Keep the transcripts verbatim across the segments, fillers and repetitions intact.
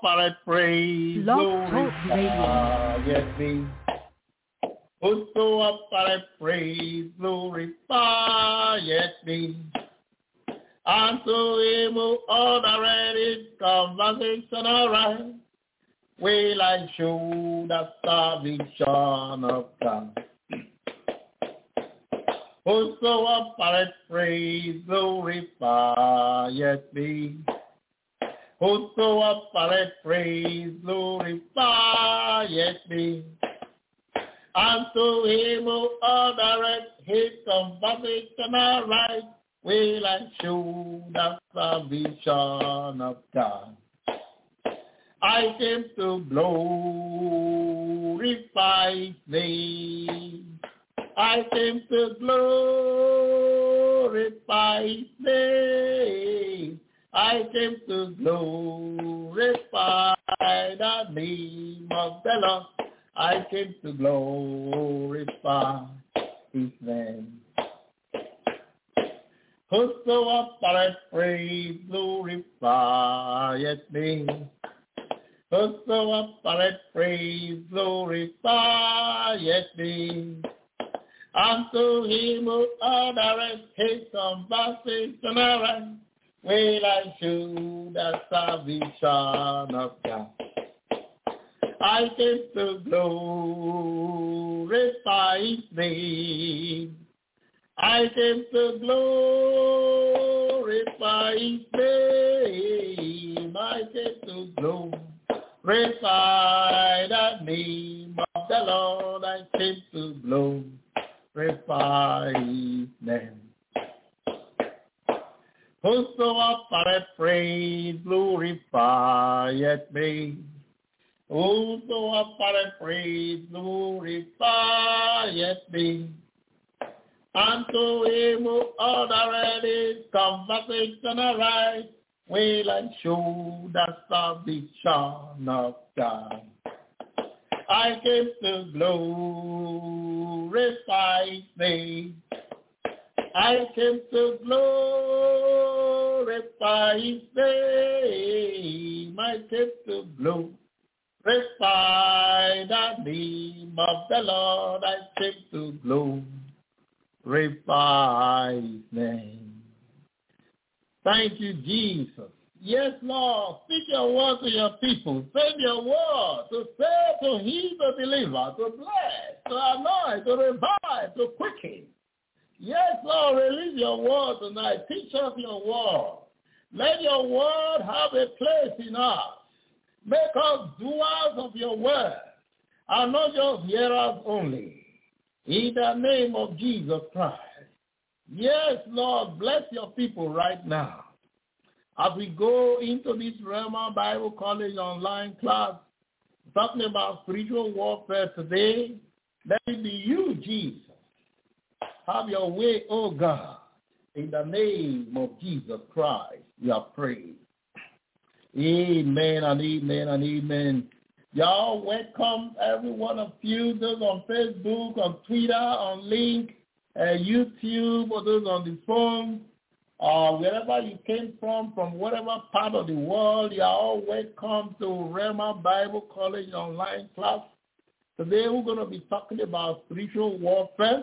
offereth praise, glorifieth me. Whoso offereth praise, glorifieth me. And to him who ordered his conversation aright, will I show the salvation of God. Whoso offereth praise, glorifieth me. Whoso offereth praise, glorifieth me. And to him who ordereth his conversation aright, will I show the salvation of God. I came to glorify his name. I came to glorify his name. I came to glorify the name of the Lord. I came to glorify his name. Whoso offereth praise, glorifieth me. Whoso offereth praise, glorifieth me. And to him who ordereth his conversation aright, will I show the salvation of God. I came to glorify his name. I came to glorify his name. I came to glorify the name of the Lord. I came to glorify his name. Whoso offereth praise, glorifieth me. Whoso offereth praise, glorifieth me. And to him who ordered his conversation aright, will I show the salvation of God. I came to glorify his name. I came to glorify his name. I came to glorify the name of the Lord. I came to glorify his name. Thank you, Jesus. Yes, Lord, speak your word to your people. Send your word to say, to heal, to deliver, to bless, to anoint, to revive, to quicken. Yes, Lord, release your word tonight. Teach us your word. Let your word have a place in us. Make us doers of your word and not just hearers only. In the name of Jesus Christ. Yes, Lord, bless your people right now. As we go into this Rhema Bible College online class, talking about spiritual warfare today, let it be you, Jesus. Have your way, oh God. In the name of Jesus Christ, we are praying. Amen and amen and amen. Y'all welcome, every one of you, those on Facebook, on Twitter, on Link, uh, YouTube, or those on the phone, uh, wherever you came from, from whatever part of the world, you are all welcome to Rhema Bible College online class. Today we're going to be talking about spiritual warfare.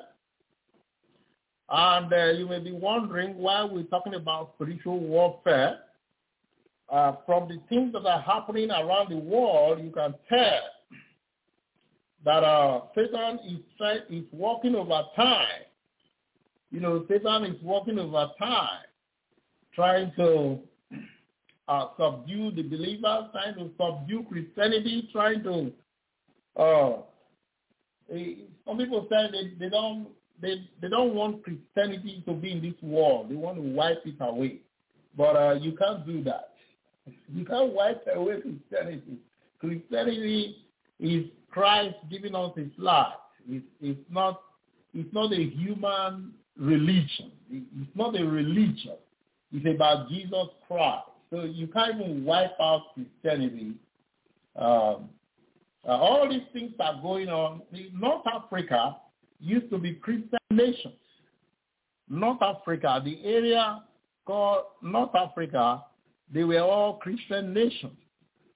And uh, you may be wondering why we're talking about spiritual warfare. Uh, from the things that are happening around the world, you can tell that uh, Satan is, is working over time. You know, Satan is working over time, trying to uh, subdue the believers, trying to subdue Christianity, trying to, uh, some people say they, they don't they, they don't want Christianity to be in this world. They want to wipe it away. But uh, you can't do that. You can't wipe away Christianity. Christianity is Christ giving us his life. It's, it's not it's not a human religion. It's not a religion. It's about Jesus Christ. So you can't even wipe out Christianity. Um, uh, all these things are going on. North Africa used to be Christian nations. North Africa, the area called North Africa, they were all Christian nations.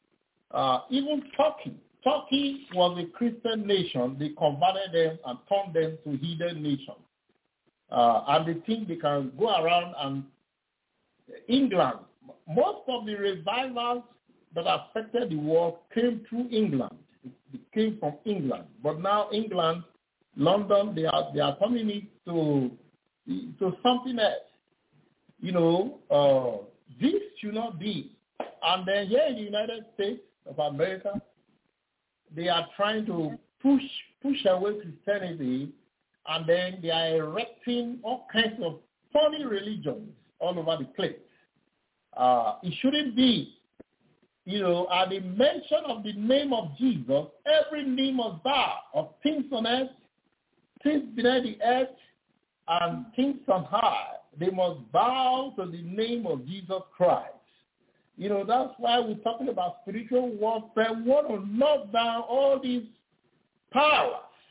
Uh, even Turkey. Turkey was a Christian nation. They converted them and turned them to heathen nations. Uh, and they think they can go around and England. Most of the revivals that affected the world came through England. It came from England. But now England, London, they are they are turning it to, to something else. You know, uh, this should not be. And then here in the United States of America, they are trying to push push away Christianity, and then they are erecting all kinds of funny religions all over the place. Uh, it shouldn't be. You know, at the mention of the name of Jesus, every knee must bow of things on earth, things beneath the earth, and things on high. They must bow to the name of Jesus Christ. You know, that's why we're talking about spiritual warfare. We want to knock down all these powers,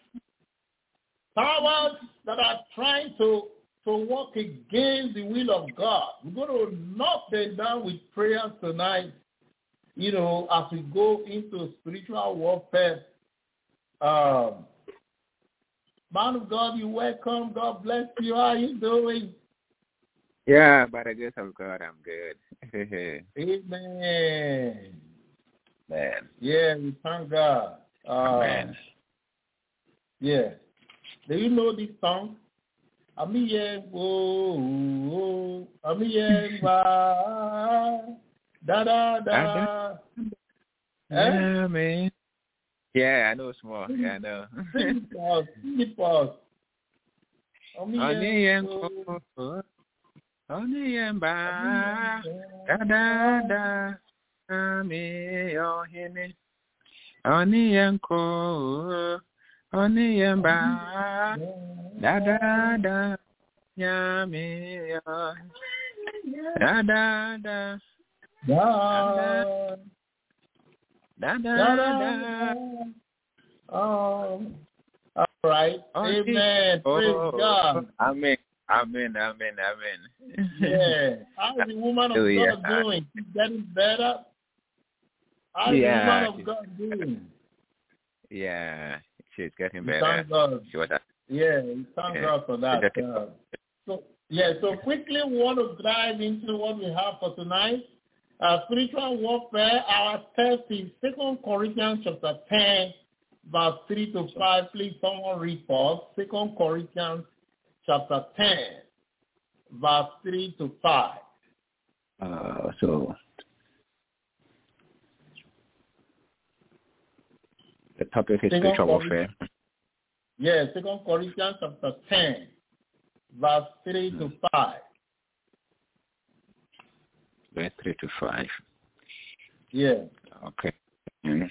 powers that are trying to, to work against the will of God. We're going to knock them down with prayers tonight, you know, as we go into spiritual warfare. Um, man of God, you're welcome. God bless you. How are you doing? Yeah, by the grace of God, I'm good. Amen. Man. Yeah, we thank God. Uh, Amen. Yeah. Do you know this song? Amiye wo, amiye wa, da da da. Yeah, man. Yeah, I know small. Yeah, I know. Sing it for us. Sing it for us. Amiye wo. Oniyemba, da da da, ami ohini. Oniyenko, oniyemba, da da da, yami ohini. Da da da, Da da da da. Um, all right. Amen. Praise God. Amen. Amen, amen, amen. Yeah. How is the woman of oh, yeah. God doing? She's getting better? How is yeah, the woman of God doing? Yeah, she's getting We better. Thank God. She was, yeah, we thank yeah. God for that. Uh, so, yeah, so quickly we want to dive into what we have for tonight. Uh, spiritual warfare, our text is Second Corinthians chapter ten, verse three to five. Please, someone read for us. Second Corinthians chapter ten, verse three to five. Uh, so the topic is Second spiritual warfare. Yeah, Second Corinthians chapter ten, verse three mm. to five. Verse three to five. Yeah. Okay. Mm.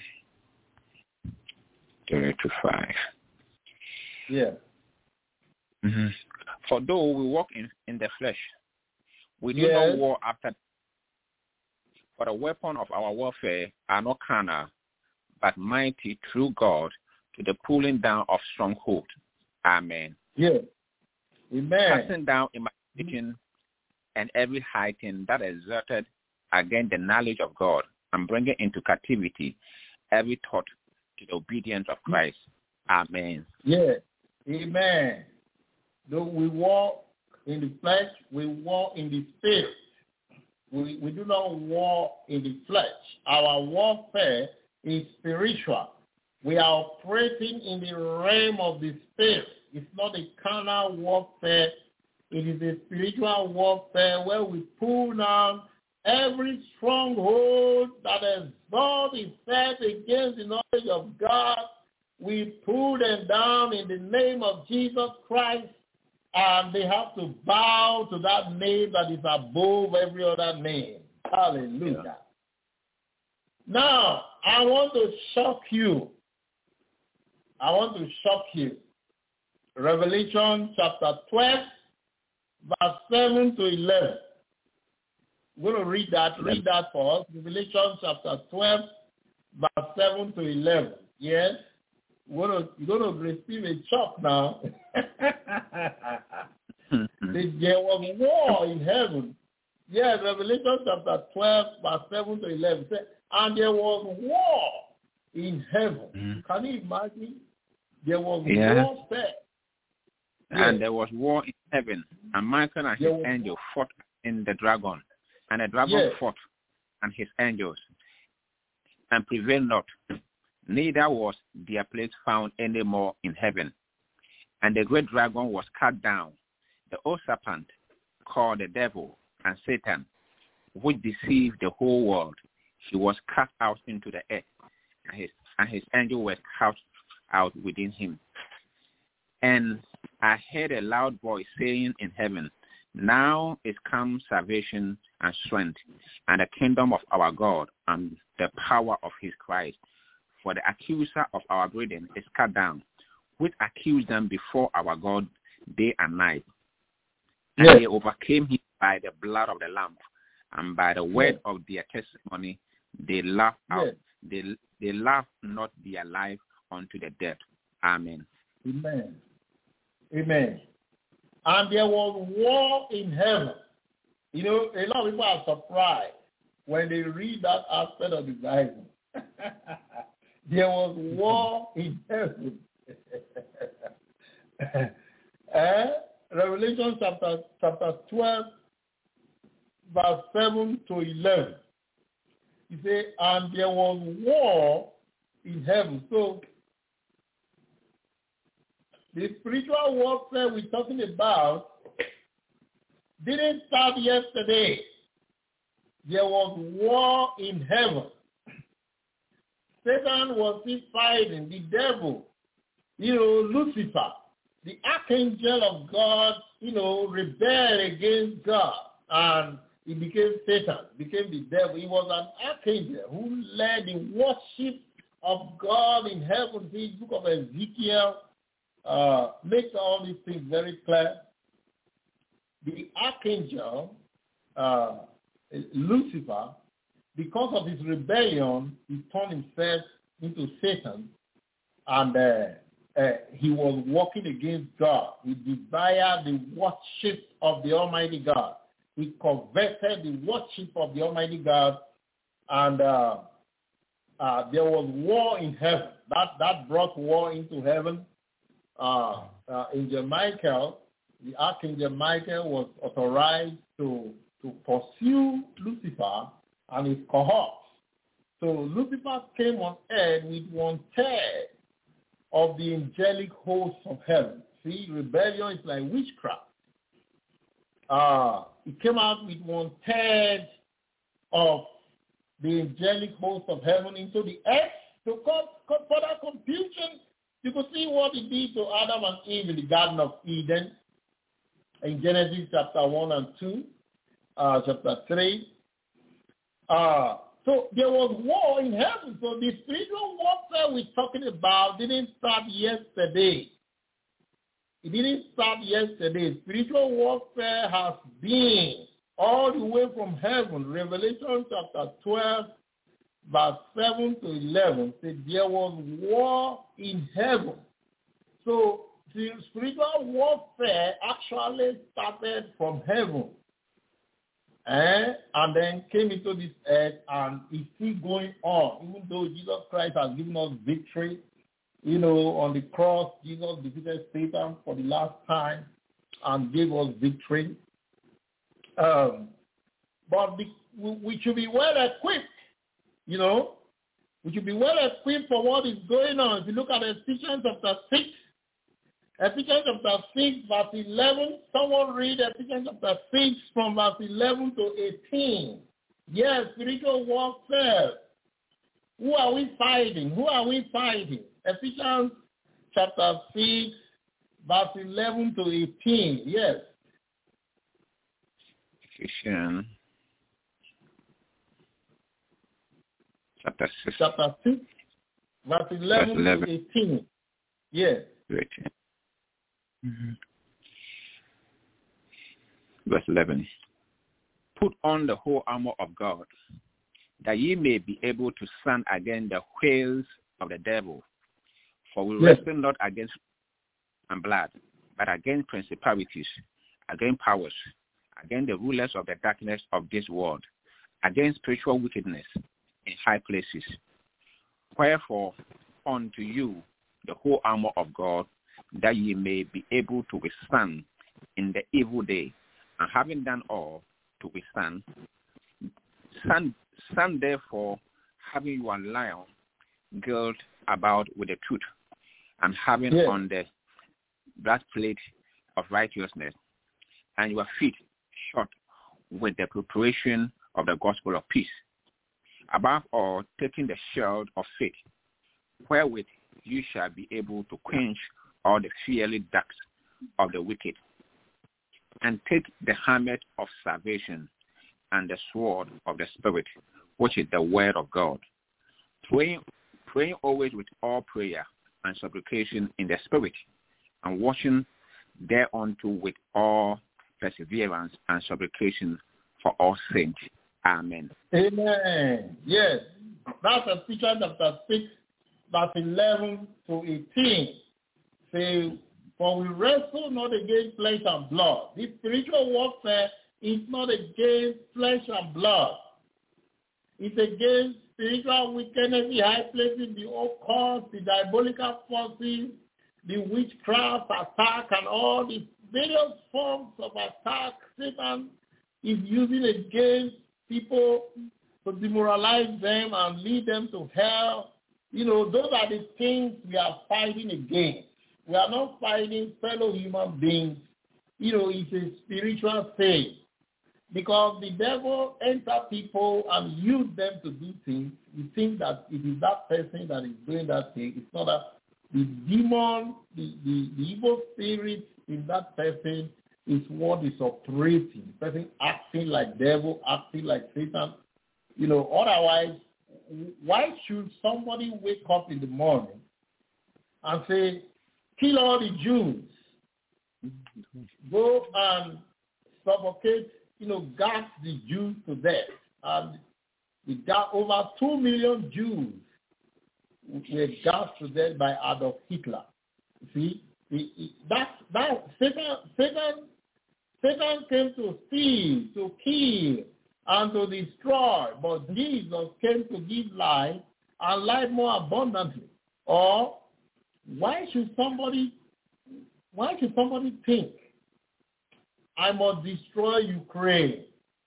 Three to five. Yeah. Mm-hmm. For though we walk in, in the flesh, we do yes. not war after. For the weapon of our warfare are not carnal, but mighty through God to the pulling down of stronghold. Amen. Yeah. Amen. Casting down imagination mm-hmm. and every high thing that exerted against the knowledge of God, and bringing into captivity every thought to the obedience of Christ. Amen. Yeah. Amen. Though we walk in the flesh, we walk in the spirit. We, we do not walk in the flesh. Our warfare is spiritual. We are operating in the realm of the spirit. It's not a carnal warfare. It is a spiritual warfare where we pull down every stronghold that exalts itself against the knowledge of God. We pull them down in the name of Jesus Christ, and they have to bow to that name that is above every other name. Hallelujah. Yeah. Now, I want to shock you. I want to shock you. Revelation chapter twelve, verse seven to eleven. We're going to read that. Read that for us. Revelation chapter twelve, verse seven to eleven. Yes? We're going to, you're going to receive a shock now. There was war in heaven. Yes, Revelation chapter twelve, verse seven to eleven. And there was war in heaven. Mm-hmm. Can you imagine? There was yeah. warfare. And yes. there was war in heaven. And Michael and his was... angel fought in the dragon. And the dragon yes. fought and his angels and prevailed not. Neither was their place found any more in heaven. And the great dragon was cut down, the old serpent called the devil and Satan, which deceived the whole world. He was cast out into the earth, and his, and his angel was cast out within him. And I heard a loud voice saying in heaven, now is come salvation and strength, and the kingdom of our God, and the power of his Christ. For the accuser of our brethren is cut down, which accused them before our God day and night. And yes. they overcame him by the blood of the Lamb, and by the word yes. of their testimony. They laughed out. Yes. They they laughed not their life unto the death. Amen. Amen. Amen. And there was war in heaven. You know, a lot of people are surprised when they read that aspect of the Bible. There was war in heaven. uh, Revelation chapter chapter twelve, verse seven to eleven. He said, and there was war in heaven. So the spiritual warfare we're talking about didn't start yesterday. There was war in heaven. Satan was still fighting the devil, you know, Lucifer, the archangel of God, you know, rebelled against God, and he became Satan, became the devil. He was an archangel who led the worship of God in heaven. The book of Ezekiel uh, makes all these things very clear. The archangel, uh, Lucifer, because of his rebellion, he turned himself into Satan, and uh, uh, he was working against God. He desired the worship of the Almighty God. He coveted the worship of the Almighty God, and uh, uh, there was war in heaven. That that brought war into heaven. Uh, uh, Angel Michael, the Archangel Michael, was authorized to to pursue Lucifer and his cohorts. So Lucifer came on earth with one third of the angelic hosts of heaven. See, rebellion is like witchcraft. Uh, he came out with one third of the angelic hosts of heaven into the earth to cause further confusion. You could see what he did to Adam and Eve in the Garden of Eden in Genesis chapter one and two, uh, chapter three. Uh, so there was war in heaven. So the spiritual warfare we're talking about didn't start yesterday. It didn't start yesterday. Spiritual warfare has been all the way from heaven. Revelation chapter twelve, verse seven to eleven said there was war in heaven. So the spiritual warfare actually started from heaven. Eh? And then came into this earth, and it's still going on. Even though Jesus Christ has given us victory, you know, on the cross, Jesus defeated Satan for the last time and gave us victory. Um, but the, we should be well equipped, you know. We should be well equipped for what is going on. If you look at Ephesians chapter six, Ephesians chapter six, verse eleven. Someone read Ephesians chapter six from verse eleven to eighteen. Yes, spiritual warfare. Who are we fighting? Who are we fighting? Ephesians chapter six, verse eleven to eighteen. Yes. Ephesians chapter six. Chapter six, verse eleven, verse eleven. To eighteen. Yes. eighteen. Mm-hmm. Verse eleven. Put on the whole armor of God, that ye may be able to stand against the wiles of the devil. For we yes. wrestle not against and blood, but against principalities, against powers, against the rulers of the darkness of this world, against spiritual wickedness in high places. Wherefore, unto you the whole armor of God, that ye may be able to withstand in the evil day, and having done all to withstand, stand, stand therefore, having your lion girded about with the truth, and having yes. on the breastplate of righteousness, and your feet shod with the preparation of the gospel of peace. Above all, taking the shield of faith, wherewith you shall be able to quench all the fiery darts of the wicked, and take the helmet of salvation and the sword of the Spirit, which is the word of God, praying, praying always with all prayer and supplication in the Spirit, and watching thereunto with all perseverance and supplication for all saints. Amen. Amen. Yes. That's Ephesians chapter six, verse eleven to eighteen. Say, for we wrestle not against flesh and blood. This spiritual warfare is not against flesh and blood. It's against spiritual wickedness, the high places, the occult, the diabolical forces, the witchcraft attack, and all the various forms of attack Satan is using against people to demoralize them and lead them to hell. You know, those are the things we are fighting against. We are not fighting fellow human beings. You know, it's a spiritual thing. Because the devil enters people and use them to do things. We think that it is that person that is doing that thing. It's not that the demon, the, the, the evil spirit in that person is what is operating. The person acting like devil, acting like Satan. You know, otherwise, why should somebody wake up in the morning and say, kill all the Jews, go and suffocate, you know, gas the Jews to death? And we got over two million Jews were gassed to death by Adolf Hitler. See, that that Satan, Satan, Satan came to steal, to kill, and to destroy, but Jesus came to give life and life more abundantly. Or why should somebody, why should somebody think, I must destroy Ukraine?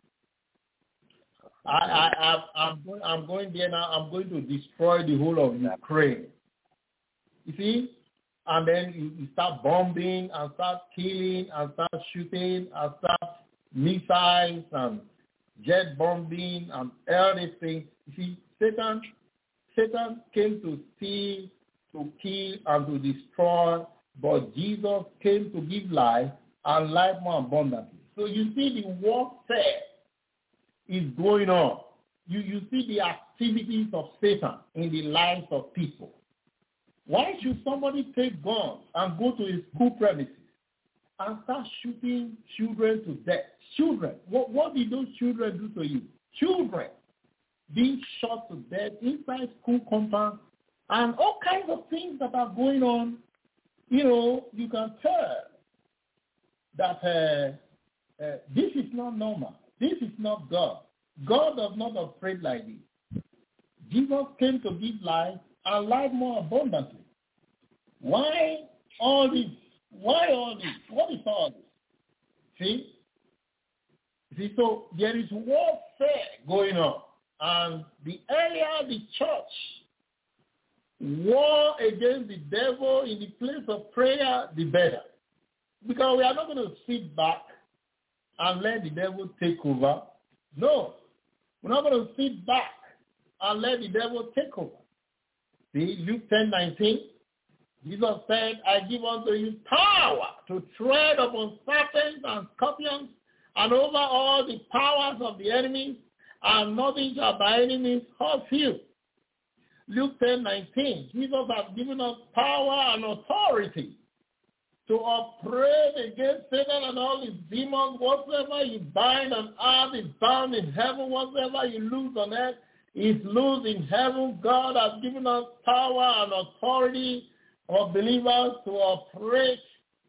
I, I, I, I'm, going, I'm going there now. I'm going to destroy the whole of Ukraine. You see? And then you, you start bombing and start killing and start shooting and start missiles and jet bombing and everything. You see, Satan, Satan came to steal, to kill, and to destroy, but Jesus came to give life and life more abundantly. So you see the warfare is going on. You, you see the activities of Satan in the lives of people. Why should somebody take guns and go to his school premises and start shooting children to death? Children. What, what did those children do to you? Children being shot to death inside school compound and all kinds of things that are going on. You know, you can tell that uh, uh, this is not normal. This is not God. God does not operate like this. Jesus came to give life and life more abundantly. Why all this? Why all this? What is all this? See? See, so there is warfare going on. And the earlier the church war against the devil in the place of prayer, the better. Because we are not going to sit back and let the devil take over. No. We're not going to sit back and let the devil take over. See, Luke ten nineteen, Jesus said, I give unto you power to tread upon serpents and scorpions and over all the powers of the enemy, and nothing shall by any means hurt you. Luke ten nineteen, Jesus has given us power and authority to operate against Satan and all his demons. Whatsoever you bind on earth is bound in heaven. Whatsoever you loose on earth is loose in heaven. God has given us power and authority for believers to operate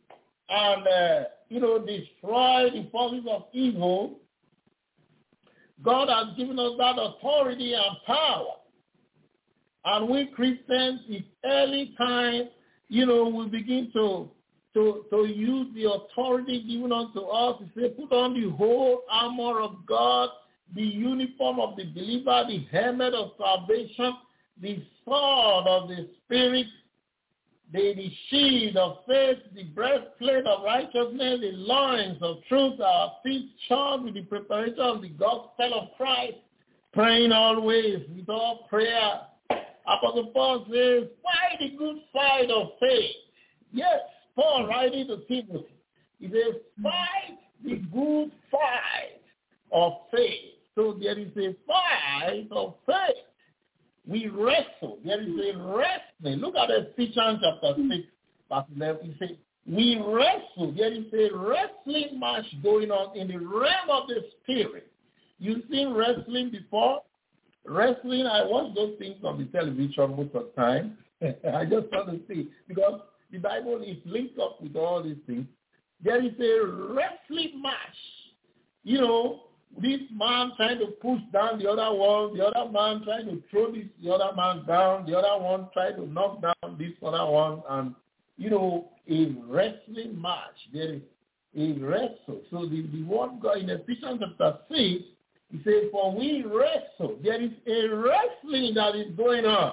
and, uh, you know, destroy the forces of evil. God has given us that authority and power. And we Christians, it's early time, you know, we begin to, to, to use the authority given unto us. He said, put on the whole armor of God, the uniform of the believer, the helmet of salvation, the sword of the Spirit, the, the shield of faith, the breastplate of righteousness, the loins of truth, our feet shod with the preparation of the gospel of Christ, praying always with all prayer. Apostle Paul says, fight the good fight of faith. Yes, Paul writing to Timothy. He says, fight the good fight of faith. So there is a fight of faith. We wrestle. There is a wrestling. Look at Ephesians chapter six, verse eleven. He says, we wrestle. There is a wrestling match going on in the realm of the spirit. You've seen wrestling before? Wrestling, I watch those things on the television most of the time. I just want to see, because the Bible is linked up with all these things. There is a wrestling match. You know, this man trying to push down the other one, the other man trying to throw this, the other man down, the other one trying to knock down this other one, and, you know, a wrestling match. There is a wrestle. So the, the word God in Ephesians chapter six, he says, for we wrestle. There is a wrestling that is going on.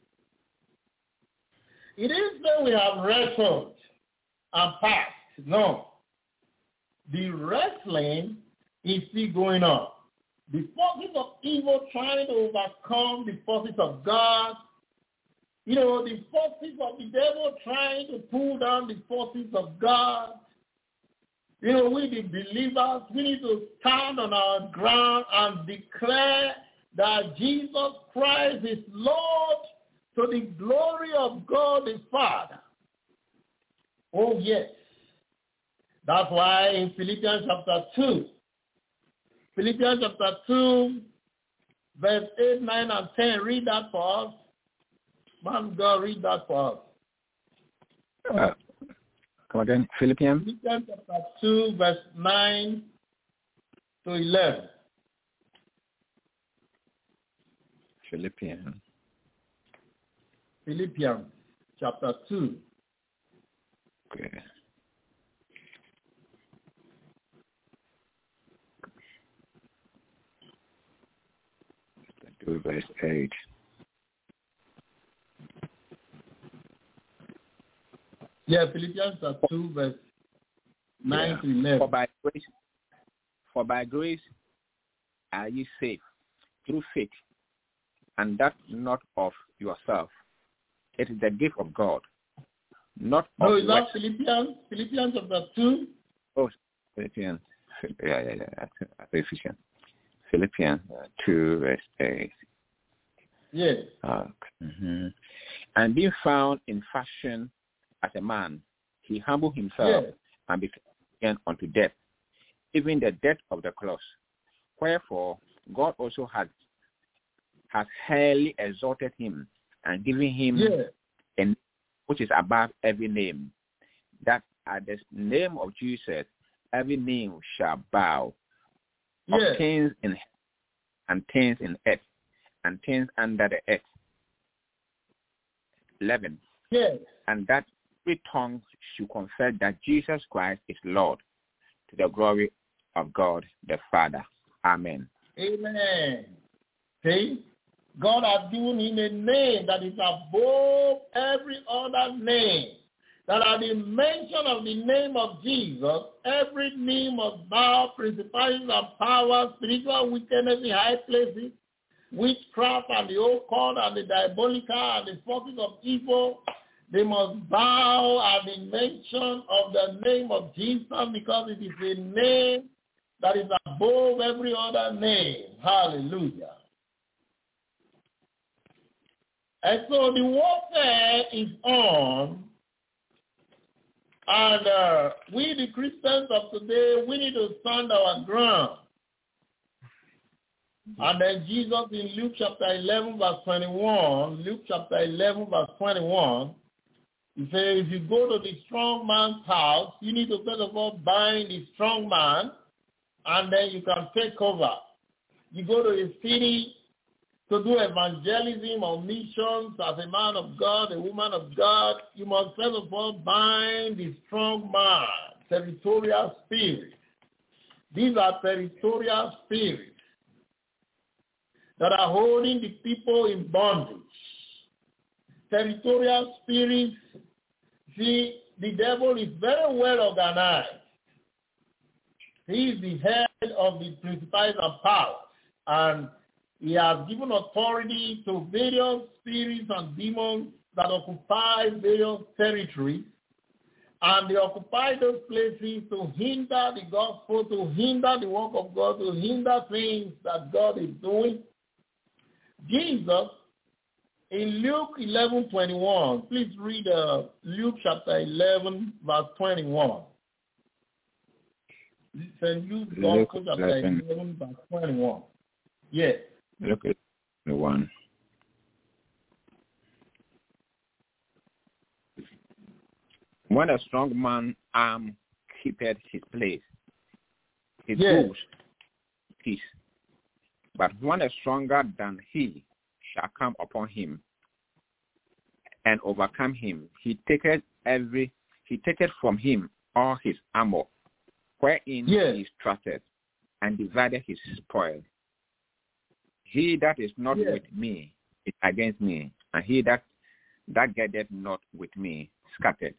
It is that we have wrestled and passed. No. The wrestling is still going on. The forces of evil trying to overcome the forces of God. You know, the forces of the devil trying to pull down the forces of God. You know, we the believers, we need to stand on our ground and declare that Jesus Christ is Lord to the glory of God the Father. Oh, yes. That's why in Philippians chapter two, Philippians chapter two, verse eight, nine, and ten, read that for us. Man, God, read that for us. Uh, come again, Philippians? Philippians chapter two, verse nine to eleven. Philippians. Philippians chapter two. Okay. Do verse eight. Yeah, Philippians chapter two, verse nine yeah. to eleven. For by grace, for by grace are ye saved through faith, and that not of yourself. It is the gift of God, not no, of is that Philippians? Philippians chapter two? Oh, Philippians. Yeah, yeah, yeah. Ephesians. Philippians uh, two, verse eight. Yes. Uh, mm-hmm. And being found in fashion as a man, he humbled himself yes. and became unto death, even the death of the cross. Wherefore, God also has has highly exalted him and given him yes. a name which is above every name, that at the name of Jesus every knee shall bow, of yes. things in heaven and things in earth and things under the earth. eleven. Yes. And that every tongue should confess that Jesus Christ is Lord, to the glory of God the Father. Amen. Amen. See, God has given him a name that is above every other name. That at the mention of the name of Jesus, every knee must bow, principalities and powers, spiritual wickedness in high places, witchcraft and the occult and the diabolical and the forces of evil. They must bow at the mention of the name of Jesus, because it is a name that is above every other name. Hallelujah. And so the warfare is on. And uh, we, the Christians of today, we need to stand our ground. And then Jesus in Luke chapter eleven, verse twenty-one, Luke chapter eleven, verse twenty-one, he says, if you go to the strong man's house, you need to first of all bind the strong man, and then you can take over. you go to a city to do evangelism or missions as a man of God, a woman of God, you must first of all bind the strong man, territorial spirit. These are territorial spirits that are holding the people in bondage. Territorial spirits, see, the devil is very well organized. He is the head of the principalities and powers, and he has given authority to various spirits and demons that occupy various territories, and they occupy those places to hinder the gospel, to hinder the work of God, to hinder things that God is doing. Jesus, in Luke eleven twenty-one, please read uh, Luke chapter eleven, verse twenty-one. Saint Luke, Gospel chapter eleven, verse twenty-one. Yes. Look at the one. When a strong man arm keepeth his place, he yes. goes peace. But when a stronger than he shall come upon him and overcome him, he taketh every he taketh from him all his armor, wherein yes. he is trusted, and divided his spoil. He that is not yes. with me is against me, and he that that getteth not with me scattered.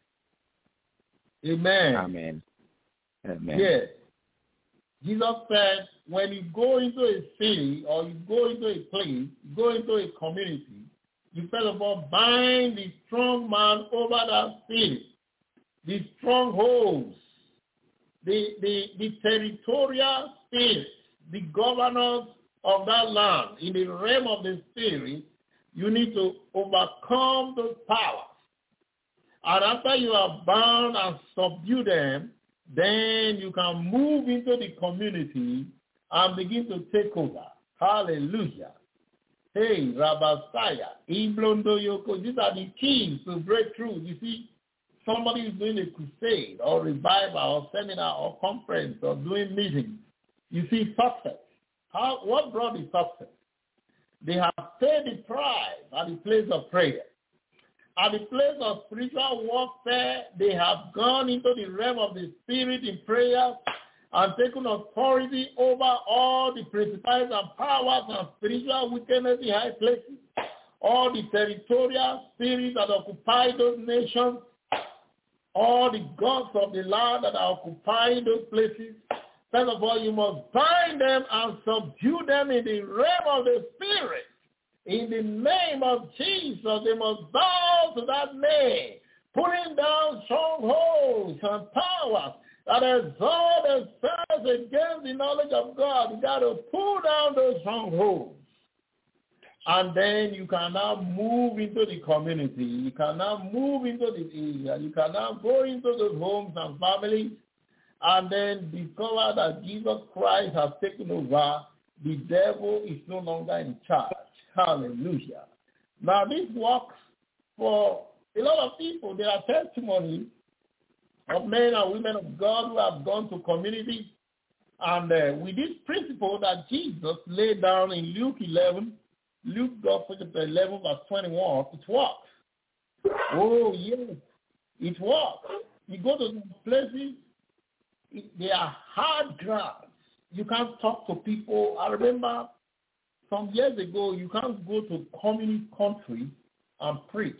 Amen. Amen. Amen. Yes. Jesus said, when you go into a city or you go into a place, you go into a community, you first of all bind the strong man over that city, the strongholds, the, the, the territorial spirits, the governors of that land. In the realm of the spirit, you need to overcome those powers. And after you have bound and subdued them, then you can move into the community and begin to take over. Hallelujah. Hey, Rabasaya, Iblondo Yoko, these are the keys to breakthrough. You see, somebody is doing a crusade or revival or seminar or conference or doing meetings. You see success. How, what brought the success? They have paid the price at the place of prayer. At the place of spiritual warfare, they have gone into the realm of the spirit in prayer and taken authority over all the principalities and powers and spiritual wickedness in high places, all the territorial spirits that occupy those nations, all the gods of the land that are occupying those places. First of all, you must bind them and subdue them in the realm of the spirit. In the name of Jesus, they must bow to that name, putting down strongholds and powers that exalt themselves against the knowledge of God. You got to pull down those strongholds. And then you can now move into the community. You can now move into the area. You can now go into those homes and families and then discover that Jesus Christ has taken over. The devil is no longer in charge. Hallelujah. Now this works for a lot of people. There are testimonies of men and women of God who have gone to communities, and uh, with this principle that Jesus laid down in Luke eleven, Luke Gospel chapter eleven, verse twenty-one, it works. Oh yes, it works. You go to some places, it, they are hard grounds. You can't talk to people. I remember some years ago, you can't go to communist country and preach.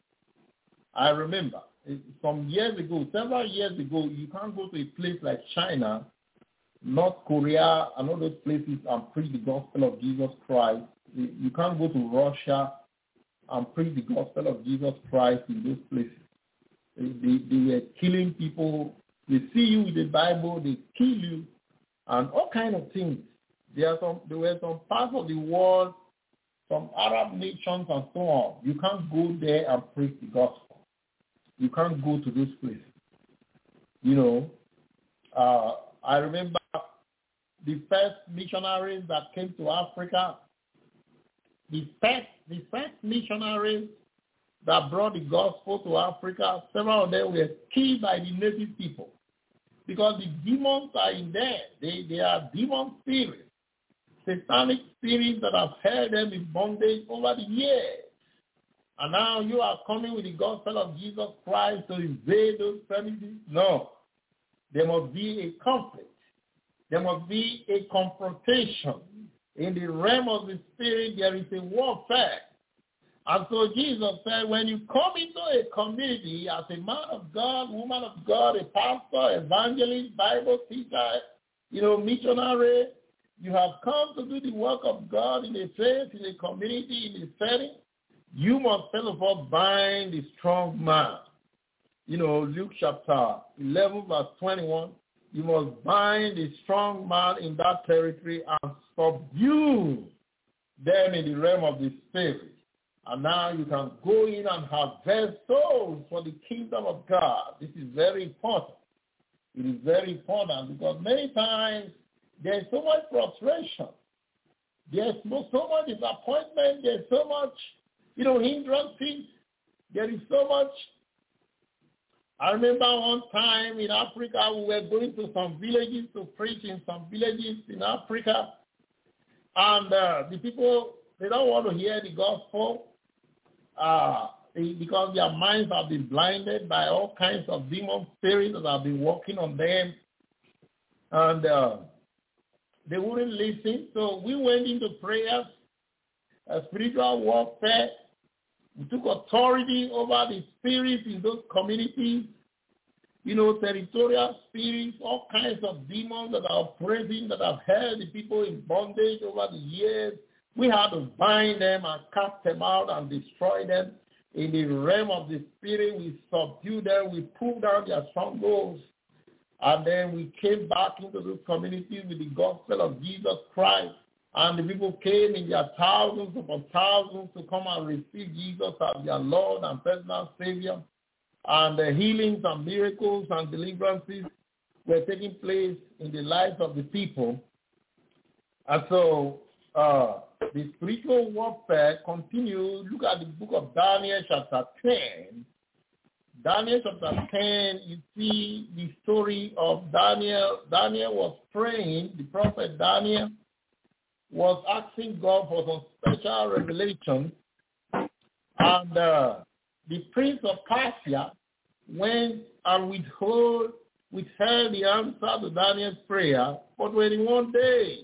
I remember some years ago, several years ago, you can't go to a place like China, North Korea, and all those places and preach the gospel of Jesus Christ. You can't go to Russia and preach the gospel of Jesus Christ in those places. They, they were killing people. They see you with the Bible, they kill you, and all kinds of things. There are some, there were some parts of the world, some Arab nations and so on. You can't go there and preach the gospel. You can't go to those places. You know, uh, I remember the first missionaries that came to Africa. The first, the first missionaries that brought the gospel to Africa, several of them were killed by the native people because the demons are in there. They, they are demon spirits. satanic spirits that have held them in bondage over the years. And now you are coming with the gospel of Jesus Christ to invade those premises? No. There must be a conflict. There must be a confrontation. In the realm of the spirit, there is a warfare. And so Jesus said, when you come into a community as a man of God, woman of God, a pastor, evangelist, Bible teacher, you know, missionary, you have come to do the work of God in a place, in a community, in a setting, you must first of all bind the strong man. You know, Luke chapter eleven, verse twenty-one, you must bind the strong man in that territory and subdue them in the realm of the spirit. And now you can go in and harvest souls for the kingdom of God. This is very important. It is very important because many times there's so much frustration. There's so much disappointment. There's so much, you know, hindrances. There is so much. I remember one time in Africa, we were going to some villages to preach in some villages in Africa. And uh, the people, they don't want to hear the gospel uh, because their minds have been blinded by all kinds of demon spirits that have been working on them. And uh, they wouldn't listen. So we went into prayers, a spiritual warfare. We took authority over the spirits in those communities, you know, territorial spirits, all kinds of demons that are operating, that have held the people in bondage over the years. We had to bind them and cast them out and destroy them. In the realm of the spirit, we subdued them, we pulled down their strongholds, and then we came back into those communities with the gospel of Jesus Christ. And the people came in their thousands upon thousands to come and receive Jesus as their Lord and personal Savior. And the healings and miracles and deliverances were taking place in the lives of the people. And so uh, the spiritual warfare continues. Look at the book of Daniel chapter ten. Daniel chapter ten, you see the story of Daniel. Daniel was praying, the prophet Daniel was asking God for some special revelation, and uh, the prince of Persia went and withheld, withheld the answer to Daniel's prayer for twenty-one days.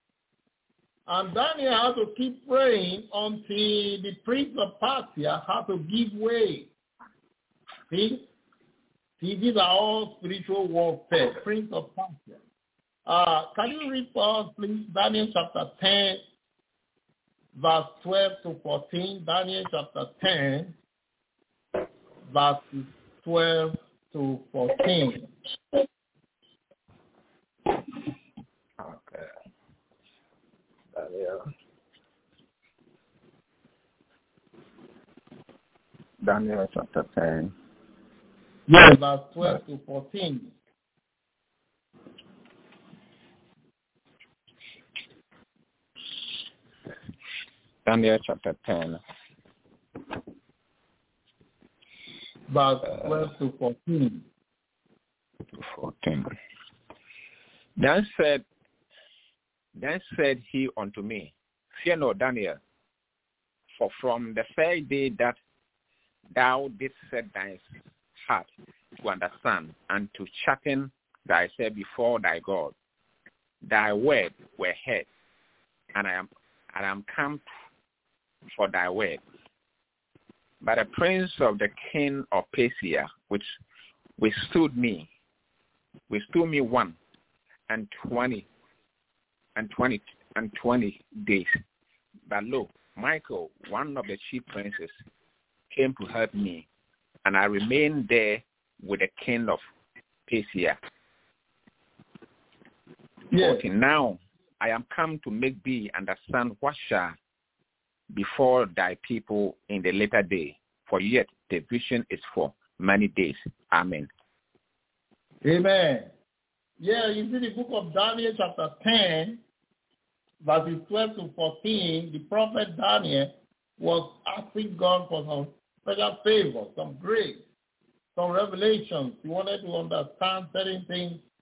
And Daniel had to keep praying until the prince of Persia had to give way. See? See, these are all spiritual warfare, prince of Persia. Uh, can you read for us, please, Daniel chapter ten, verse twelve to fourteen? Daniel chapter ten, verses twelve to fourteen. Okay. Daniel. Daniel chapter ten. Yes, verse twelve to fourteen. Daniel chapter ten. Verse twelve to fourteen. To fourteen. Then said, then said he unto me, Fear not, Daniel, for from the very day that thou didst set thy heart to understand and to sharpen thyself before thy God, thy word were heard, and I am and I am come for thy word. But the prince of the king of Persia, which withstood me, withstood me one and twenty and twenty and twenty days. But lo, Michael, one of the chief princes, came to help me, and I remained there with the king of Persia. Yes. Okay, now I am come to make thee understand what shall before thy people in the later day, for yet the vision is for many days. Amen. Amen. Yeah, you see the book of Daniel chapter ten, verses twelve to fourteen, the prophet Daniel was asking God for some special favor, some grace, some revelations. He wanted to understand certain things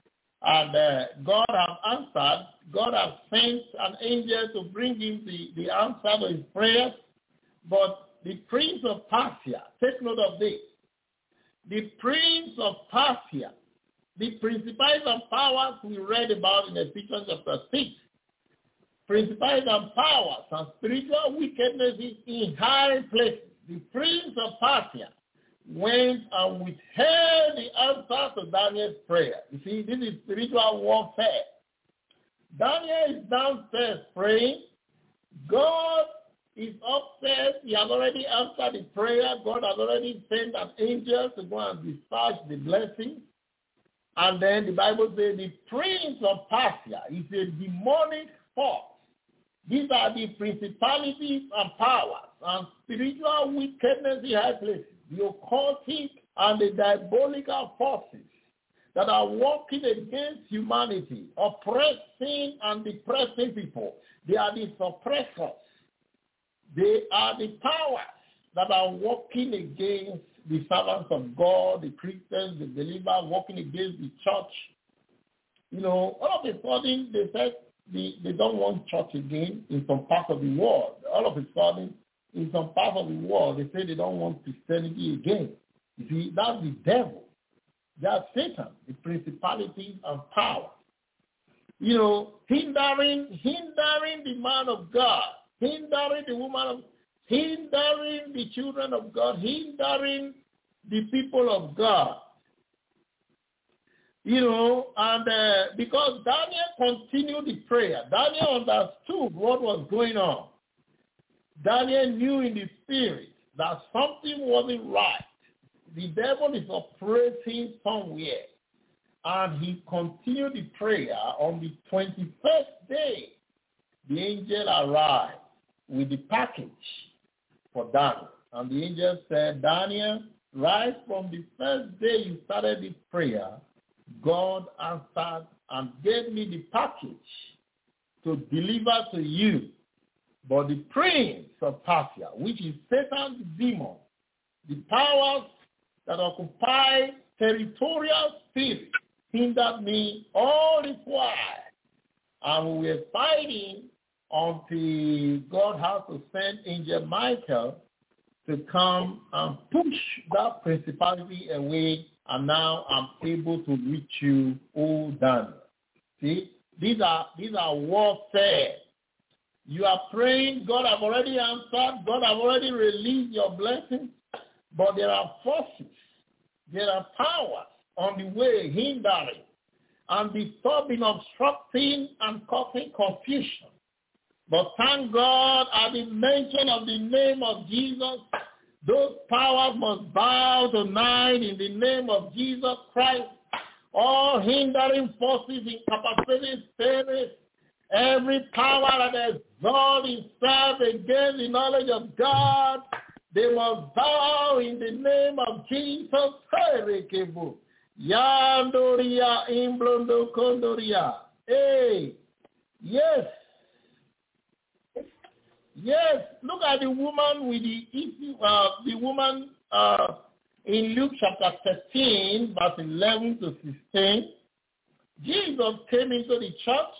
And uh, God has answered. God has sent an angel to bring him the, the answer to his prayers. But the prince of Persia, take note of this. The prince of Persia, the principalities and powers we read about in Ephesians chapter six, principalities and powers and spiritual wickednesses in high places. The prince of Persia went and withheld the answer to Daniel's prayer. You see, this is spiritual warfare. Daniel is downstairs praying. God is upstairs. He has already answered the prayer. God has already sent an angel to go and dispatch the blessing. And then the Bible says the prince of Persia is a demonic force. These are the principalities and powers and spiritual wickedness in high places, the occultic and the diabolical forces that are working against humanity, oppressing and depressing people. They are the suppressors. They are the powers that are working against the servants of God, the Christians, the believers, working against the church. You know, all of a sudden they said they, they don't want church again in some parts of the world. All of a sudden, in some parts of the world, they say they don't want Christianity again. You see, that's the devil. That's Satan, the principalities and power. You know, hindering, hindering the man of God, hindering the woman of, hindering the children of God, hindering the people of God. You know, and uh, because Daniel continued the prayer, Daniel understood what was going on. Daniel knew in the spirit that something wasn't right. The devil is operating somewhere. And he continued the prayer. On the twenty-first day, the angel arrived with the package for Daniel. And the angel said, Daniel, right from the first day you started this prayer, God answered and gave me the package to deliver to you. But the prince of Persia, which is Satan's demon, the powers that occupy territorial spirits, hindered me all this while. And we were fighting until God had to send Angel Michael to come and push that principality away, and now I'm able to reach you, O Daniel. See, these are these are warfare. You are praying, God have already answered, God have already released your blessings, but there are forces, there are powers on the way hindering and disturbing, obstructing, and causing confusion. But thank God, at the mention of the name of Jesus, those powers must bow tonight in the name of Jesus Christ. All hindering forces, incapacitating spirits, every power that exalts itself against the knowledge of God, they must bow in the name of Jesus. Yandoria imblondo kondoria. Hey, yes. Yes, look at the woman with the issue, uh, the woman uh, in Luke chapter thirteen, verse eleven to sixteen. Jesus came into the church,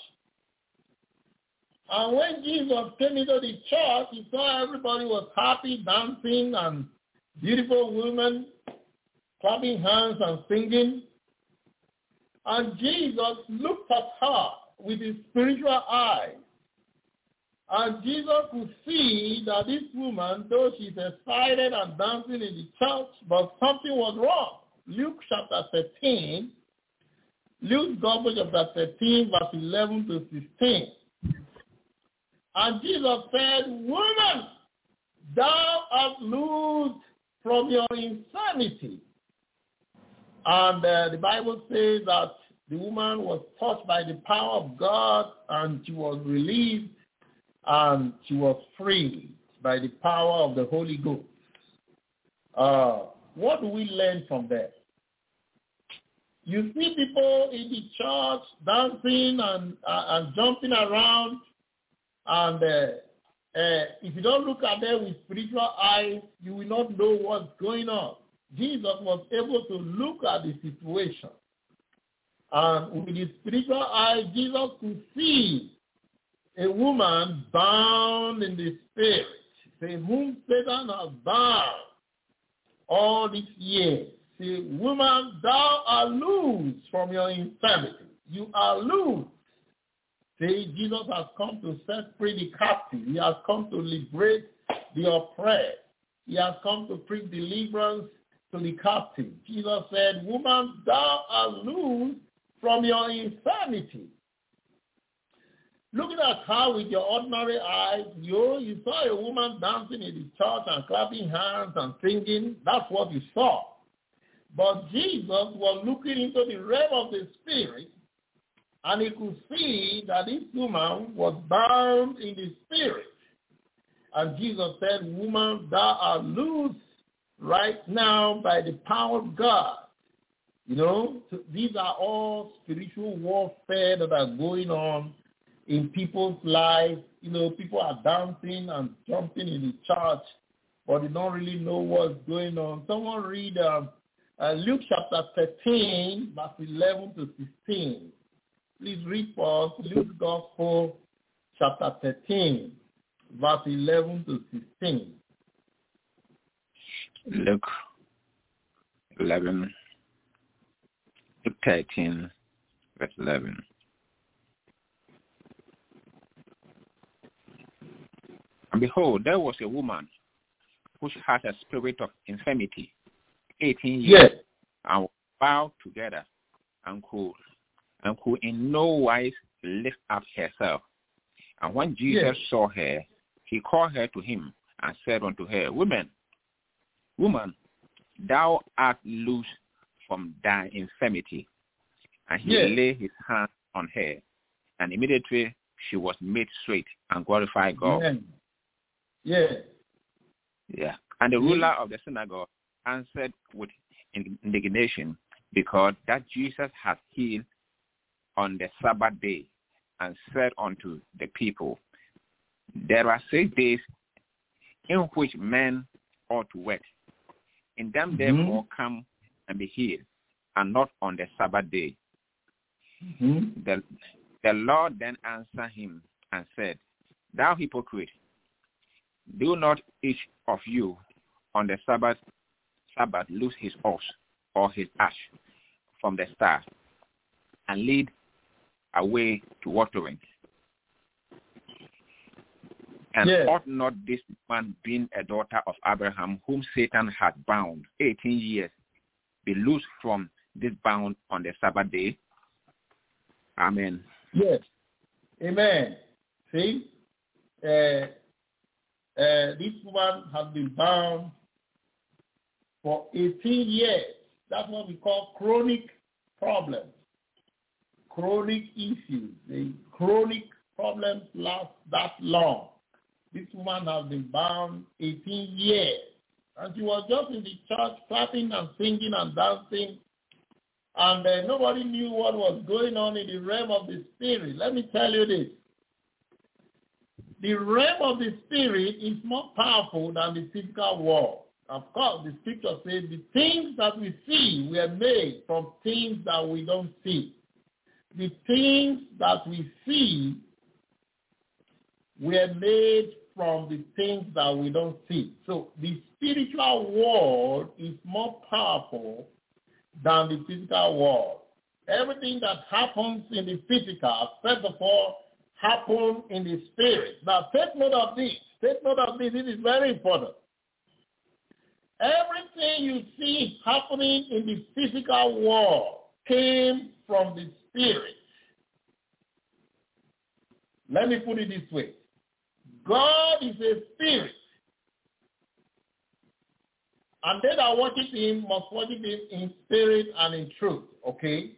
and when Jesus came into the church, he saw everybody was happy, dancing, and beautiful women clapping hands and singing. And Jesus looked at her with his spiritual eyes. And Jesus could see that this woman, though she's excited and dancing in the church, but something was wrong. Luke chapter thirteen, Luke Gospel chapter thirteen, verse eleven to sixteen. And Jesus said, woman, thou art loosed from your insanity. And uh, the Bible says that the woman was touched by the power of God, and she was released, and she was freed by the power of the Holy Ghost. Uh, what do we learn from that? You see people in the church dancing and, uh, and jumping around, and uh, uh, if you don't look at them with spiritual eyes, you will not know what's going on. Jesus was able to look at the situation, And with his spiritual eye, Jesus could see a woman bound in the spirit, saying, whom Satan has bound all these years. Say, woman, thou art loose from your infirmity. You are loose. Say, Jesus has come to set free the captive. He has come to liberate the oppressed. He has come to preach deliverance to the captive. Jesus said, woman, thou art loose from your infirmity. Looking at her with your ordinary eyes, you, you saw a woman dancing in the church and clapping hands and singing. That's what you saw. But Jesus was looking into the realm of the spirit, and he could see that this woman was bound in the spirit. And Jesus said, woman, thou art loose right now by the power of God. You know, so these are all spiritual warfare that are going on in people's lives. You know, people are dancing and jumping in the church, but they don't really know what's going on. Someone read uh, uh, Luke chapter thirteen, verse eleven to sixteen. Please read for us Luke's Gospel, chapter thirteen, verse eleven to sixteen. Luke eleven, Luke thirteen, verse eleven. And behold, there was a woman which had a spirit of infirmity, eighteen years, yes. and was bowed together, and could, and could in no wise lift up herself. And when Jesus yes. saw her, he called her to him and said unto her, Woman, woman, thou art loose from thy infirmity. And he yes. laid his hand on her, and immediately she was made straight and glorified God. Amen. Yeah. Yeah. And the ruler of the synagogue answered with indignation, because that Jesus had healed on the Sabbath day, and said unto the people, there are six days in which men ought to work. In them mm-hmm. therefore come and be healed, and not on the Sabbath day. Mm-hmm. The, the Lord then answered him and said, thou hypocrite, do not each of you on the Sabbath Sabbath loose his ox or his ass from the stall, and lead away to watering? And yes. ought not this man, being a daughter of Abraham, whom Satan had bound eighteen years, be loosed from this bound on the Sabbath day? Amen. Yes. Amen. See? Uh, Uh, this woman has been bound for eighteen years. That's what we call chronic problems, chronic issues. The chronic problems last that long. This woman has been bound eighteen years. And she was just in the church clapping and singing and dancing. And uh, nobody knew what was going on in the realm of the spirit. Let me tell you this. The realm of the spirit is more powerful than the physical world. Of course, the scripture says the things that we see were made from things that we don't see. The things that we see were made from the things that we don't see. So the spiritual world is more powerful than the physical world. Everything that happens in the physical, first of all, happen in the spirit. Now, take note of this. Take note of this. This is very important. Everything you see happening in the physical world came from the spirit. Let me put it this way. God is a spirit. And they that worship him must worship him in spirit and in truth. Okay?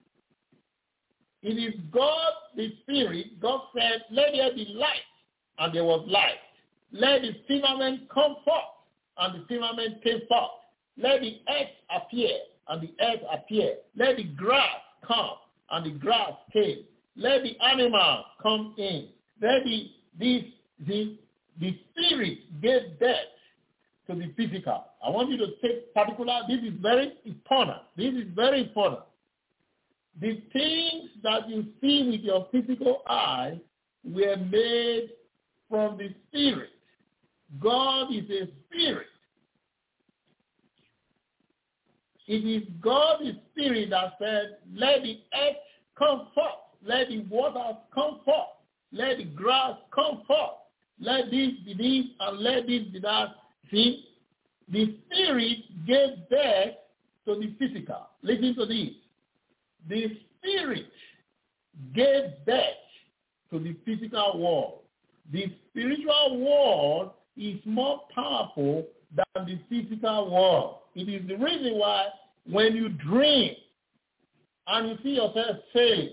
It is God, the Spirit. God said, let there be light, and there was light. Let the firmament come forth, and the firmament came forth. Let the earth appear, and the earth appeared. Let the grass come, and the grass came. Let the animals come in. Let the, the, the, the Spirit gave death to the physical. I want you to take particular, this is very important. This is very important. The things that you see with your physical eye were made from the Spirit. God is a spirit. It is God, the Spirit, that said, let the earth come forth, let the waters come forth, let the grass come forth, let this be this, and let this be that. See, the Spirit gave birth to the physical. Listen to this. The Spirit gave birth to the physical world. The spiritual world is more powerful than the physical world. It is the reason why when you dream and you see yourself fail,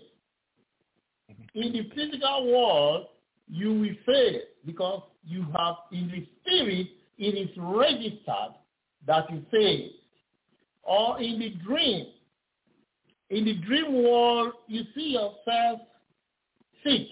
in the physical world, you will fail because you have in the spirit, it is registered that you fail. Or in the dream, in the dream world, you see yourself sick.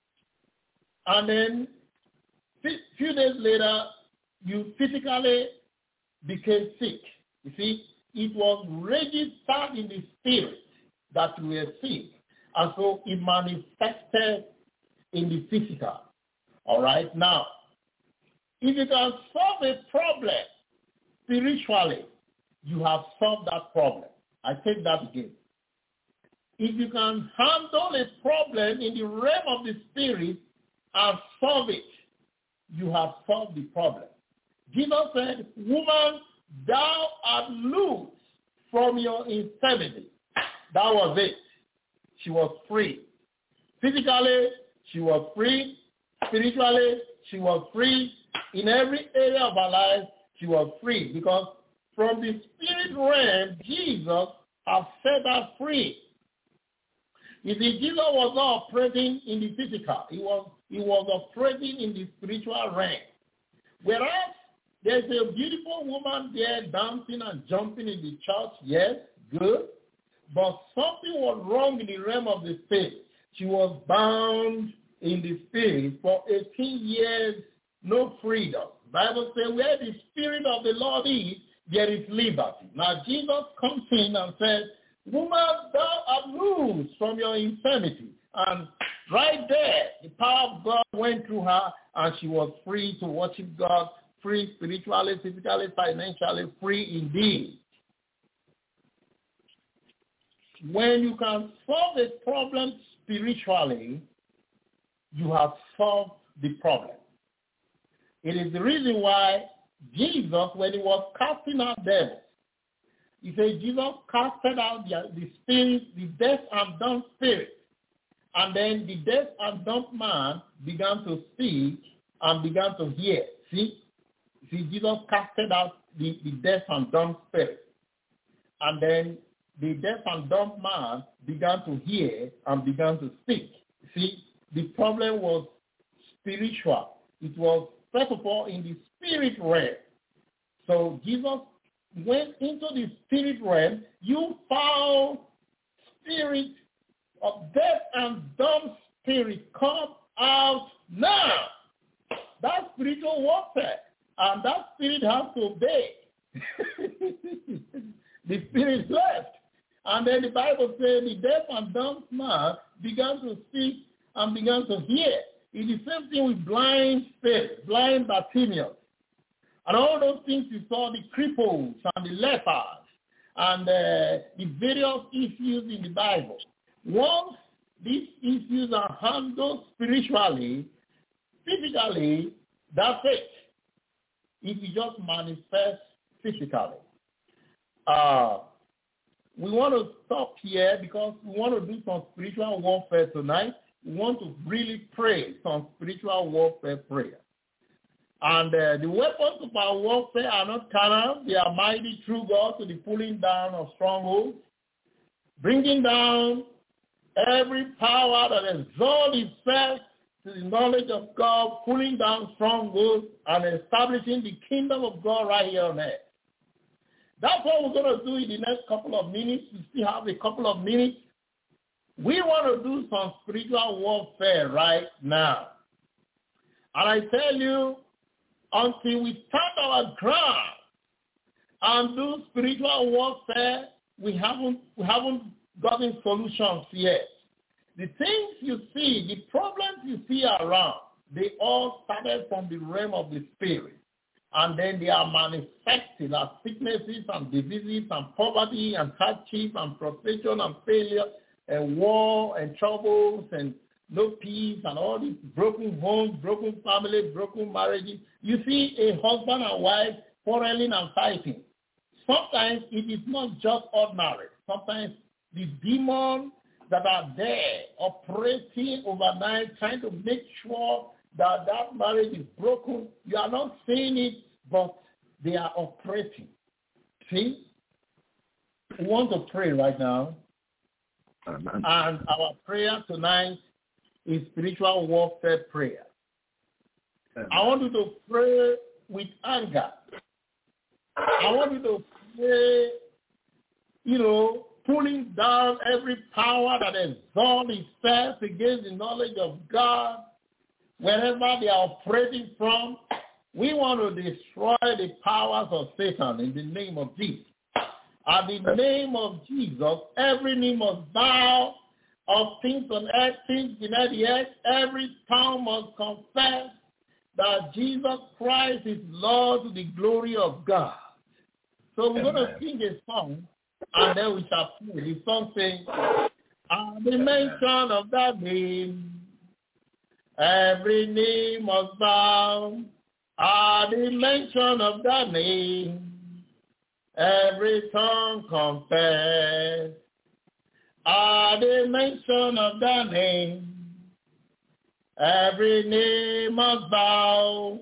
And then a few days later, you physically became sick. You see, it was registered in the spirit that you were sick. And so it manifested in the physical. All right? Now, if you can solve a problem spiritually, you have solved that problem. I take that again. If you can handle a problem in the realm of the spirit and solve it, you have solved the problem. Jesus said, woman, thou art loose from your infirmity. That was it. She was free. Physically, she was free. Spiritually, she was free. In every area of her life, she was free. Because from the spirit realm, Jesus has set her free. You see, Jesus was not operating in the physical. He was, he was operating in the spiritual realm. Whereas there's a beautiful woman there dancing and jumping in the church, yes, good. But something was wrong in the realm of the spirit. She was bound in the spirit for eighteen years, no freedom. The Bible says, where the Spirit of the Lord is, there is liberty. Now Jesus comes in and says, woman, thou art loose from your infirmity. And right there, the power of God went through her, and she was free to worship God, free spiritually, physically, financially, free indeed. When you can solve a problem spiritually, you have solved the problem. It is the reason why Jesus, when he was casting out devils, he said Jesus casted out the, the spirit, the deaf and dumb spirit. And then the deaf and dumb man began to speak and began to hear. See? See, Jesus casted out the, the deaf and dumb spirit. And then the deaf and dumb man began to hear and began to speak. See, the problem was spiritual. It was, first of all, in the spirit realm. So Jesus went into the spirit realm. You found spirit of deaf and dumb spirit, come out now. That's spiritual warfare. And that spirit has to obey. The spirit left. And then the Bible says the deaf and dumb man began to speak and began to hear. It's the same thing with blind spirit, blind Bartimaeus. And all those things you saw, the cripples and the lepers and uh, the various issues in the Bible. Once these issues are handled spiritually, physically, that's it. It will just manifest physically. Uh, we want to stop here because we want to do some spiritual warfare tonight. We want to really pray some spiritual warfare prayer. And uh, the weapons of our warfare are not carnal. They are mighty through God to the pulling down of strongholds, bringing down every power that exalts itself to the knowledge of God, pulling down strongholds and establishing the kingdom of God right here on earth. That's what we're going to do in the next couple of minutes. We still have a couple of minutes. We want to do some spiritual warfare right now. And I tell you, until we stand our ground and do spiritual warfare, we haven't, we haven't gotten solutions yet. The things you see, the problems you see around, they all started from the realm of the spirit. And then they are manifested as sicknesses and diseases and poverty and hardship and frustration and failure and war and troubles and no peace and all these broken homes, broken families, broken marriages. You see a husband and wife quarreling and fighting. Sometimes it is not just ordinary. Sometimes the demons that are there operating overnight, trying to make sure that that marriage is broken. You are not seeing it, but they are operating. See? We want to pray right now. Amen. And our prayer tonight is spiritual warfare prayer. Amen. I want you to pray with anger. I want you to pray, you know, pulling down every power that exalts itself against the knowledge of God. Wherever they are operating from, we want to destroy the powers of Satan in the name of Jesus. At the name of Jesus, every knee must bow of things on earth, things beneath the earth. Every tongue must confess that Jesus Christ is Lord to the glory of God. So we're Amen. Going to sing a song, and then we shall pray. The song says, at the mention of that name, every knee must bow. At the mention of that name, every tongue confess. At the mention of that name, every knee must bow.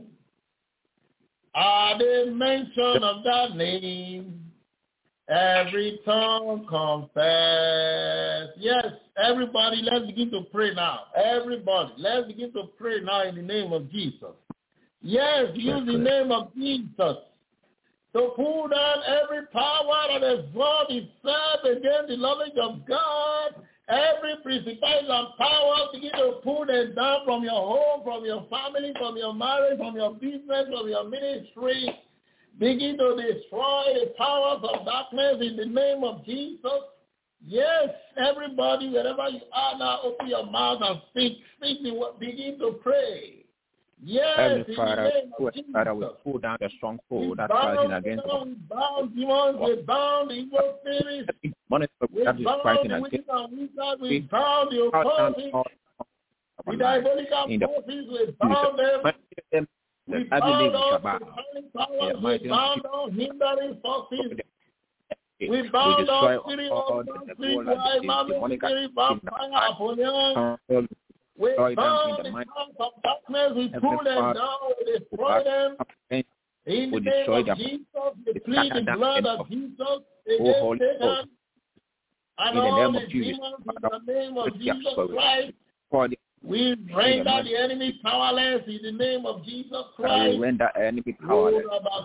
At the mention of that name, every tongue confess. Yes, everybody, let's begin to pray now. Everybody, let's begin to pray now in the name of Jesus. Yes, use the name of Jesus to pull down every power that has brought itself against the knowledge of God. Every principality and power, begin to pull them down from your home, from your family, from your marriage, from your business, from your ministry. Begin to destroy the powers of darkness in the name of Jesus. Yes, everybody, wherever you are now, open your mouth and speak. Speak the word. Begin to pray. Yes, Heavenly Father, Father, we pull down the stronghold that's fighting against us. We bound demons, we bound evil spirits, we bound the witches and wizards, we bound the occultists, the diabolical forces, we bound them. We bound all satanic powers, we bound all hindering forces. We bound all spirit of spirit, wild, mammoth, spirit, vampire, Apollyon. We bound the powers of darkness, we pull them down, we destroy them. In the name of Jesus, we plead the blood of Jesus against Satan and all the demons in the name of Jesus Christ. We render the enemy powerless in the name of Jesus Christ. We render enemy powerless.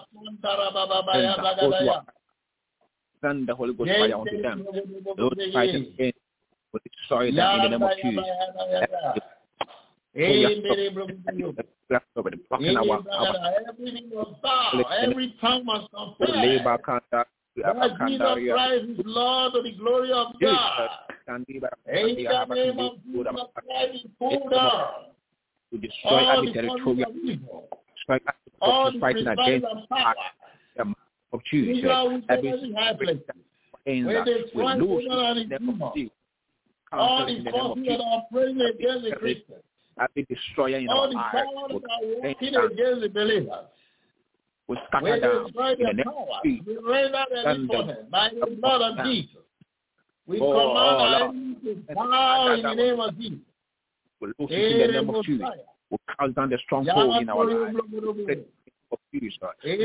Send the Holy Ghost fire onto them. Those fighting against will destroy them in the name of Jesus. Every tongue must confess that Jesus Christ is Lord to the glory of God. In the name of Jesus Christ, pull down to destroy every territorial evil, all the fighting against the of Jesus. Every when they try to lose the all the forces that are praying against the Christians, every destroyer in all our the lives, powers that are working against the believers, we scatter down in the power, we render them important by the blood of Jesus. We oh, command oh, our enemies to bow in the name of Jesus. We lose in the name of Jesus. We cast down the stronghold in our lives. Of Jesus.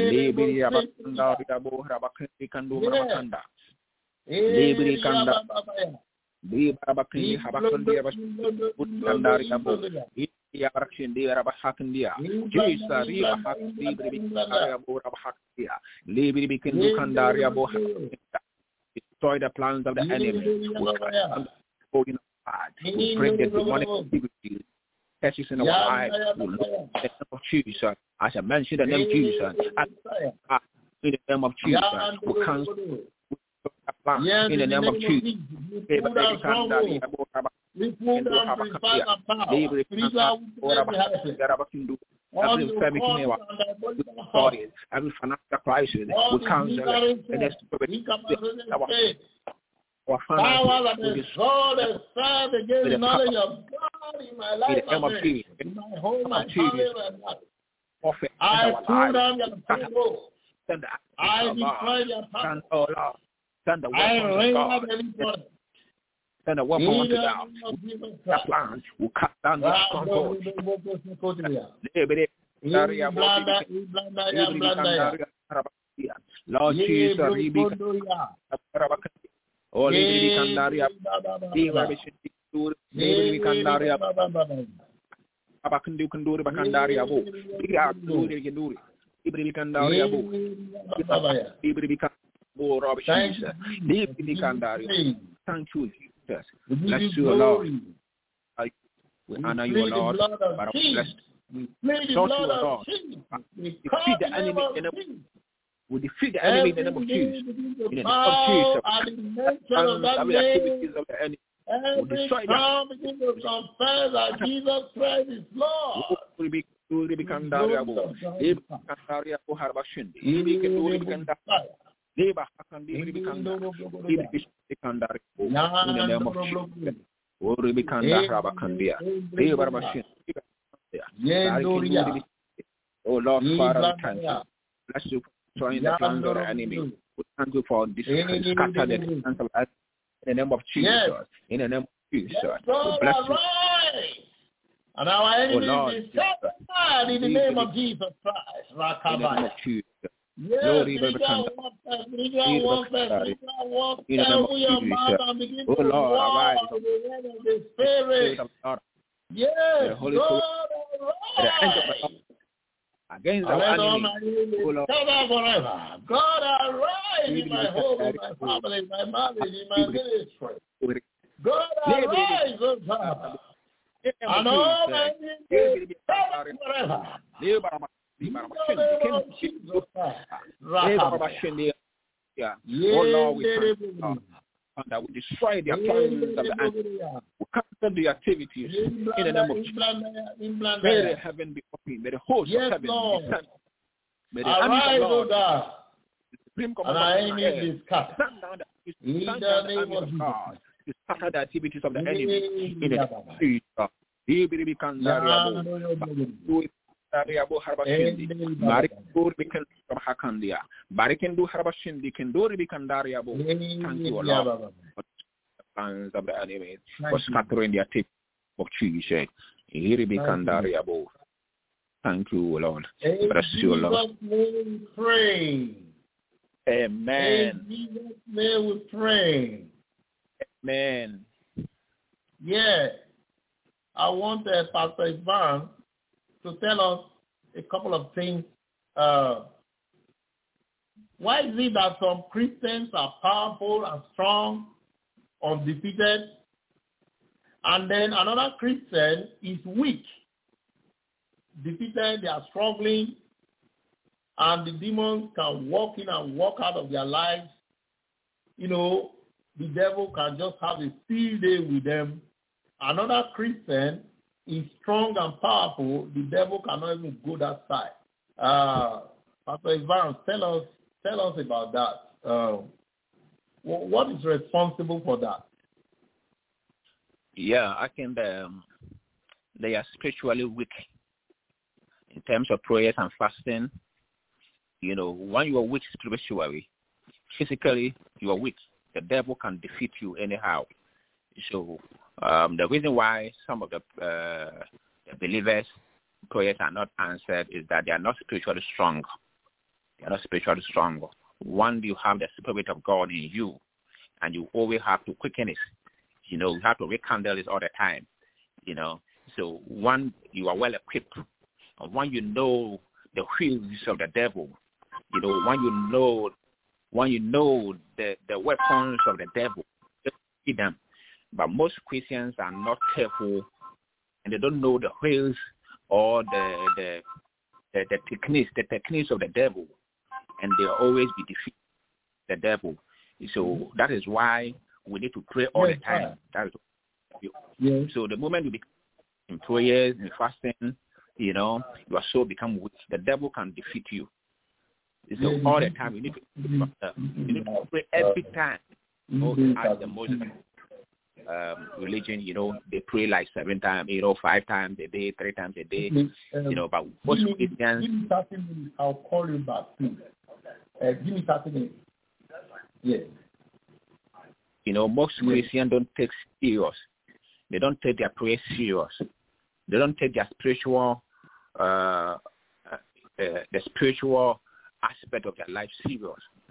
Destroy the plans of the enemy. We bring the demonic activities, catches in our lives. We look at the name of Jesus. As I mentioned the name of Jesus, in the name of Jesus, we cancel in the name of Jesus. pull down strongholds. We pull down principalities and powers. Spiritual wickedness. All the authorities, every financial crisis, we cancel it. And let's power that is God and stand against the knowledge of God in my life, in my home, my family, and life. I pull down your strongholds. I destroy your power. I rain out every body. Send a weapon onto down. That plan will cut down the stronghold. Lord Jesus, oh, Libri Candaria, Libri Candaria, Abakandu Kanduri Bacandaria, Libri Candaria, Libri Candaria, Rob Jesus, Libri Candaria. Thank you, Jesus. Bless you, Lord. We honor you, Lord. But bless you, Lord. We defeat the enemy in the name of Jesus. We defeat the enemy in the name of Jesus. In the name of Jesus. And every activities of the enemy. We destroy them. Begin to confess that Jesus Christ is Lord. In the name of Jesus. Oh Lord, Father, thank you. Bless you for destroying the plans of the enemy. We thank you for this scatter the plans of us in the name of Jesus. In the name of Jesus. We bless you. And our enemy is scattered in the name of Jesus Christ. In the name of Jesus. Yes, Glory be God, walk fast, be God, walk fast, be God, walk fast, open your mouth and begin to walk in the name of the Spirit. Yes, God, arise. Against our enemy. Forever. God, arise in my home, in my family, in my marriage, in my ministry. God, arise, oh God. And all my enemies, forever. Yeah. Oh Lord, we thank you, Lord, that we destroy the plans of the enemy. We cancel the activities in the name of Jesus. May the heaven be open. May the host of heaven be sent. May the armies of Lord, the supreme commander, stand down the armies of God to scatter the activities of the enemy in the name of Jesus. Ariabo Harbashindi, Marikur Bikan from Hakandia, Barikendu Harbashindi, Kendori Bikandariabo. Thank you, Lord, for the plans of the enemy, for scattering the tip of Jesus. Hiribikandariabo. Thank you, Lord. Bless you, Lord. In Jesus' name we pray. Amen. In Jesus' name we pray. Amen. Yeah. I want uh, Pastor Ivan to tell us a couple of things. Uh, why is it that some Christians are powerful and strong, undefeated, and then another Christian is weak, defeated, they are struggling, and the demons can walk in and walk out of their lives? You know, the devil can just have a field day with them. Another Christian is strong and powerful, the devil cannot even go that side. Uh, Pastor Ivan, tell us, tell us about that. Uh, what is responsible for that? Yeah, I think um, they are spiritually weak in terms of prayers and fasting. You know, when you are weak spiritually, physically you are weak. The devil can defeat you anyhow. So um, the reason why some of the, uh, the believers' prayers are not answered is that they are not spiritually strong. They are not spiritually strong. One, you have the Spirit of God in you, and you always have to quicken it. You know, you have to rekindle it all the time. You know, so one, you are well equipped. And one, you know the wheels of the devil. You know, one, you know, one, you know the, the weapons of the devil. Just see them. But most Christians are not careful, and they don't know the ways or the the, the the techniques, the techniques of the devil, and they always be defeated the devil. So that is why we need to pray all yes, the time. right. That is, yes. So the moment you become in prayers and fasting, you know, you are so become weak. The devil can defeat you. So yes, all the time you need to, uh, you need to pray every time. Oh, as the Muslim um, religion, you know, they pray like seven times, you know, five times a day, three times a day, um, you know. But most give me, Christians, give me thirty minutes. I'll call you back, please. Uh, give me thirty minutes. Yes. You know, most yes. Christians don't take serious. They don't take their prayer serious. They don't take their spiritual, uh, uh, uh, the spiritual aspect of their life serious.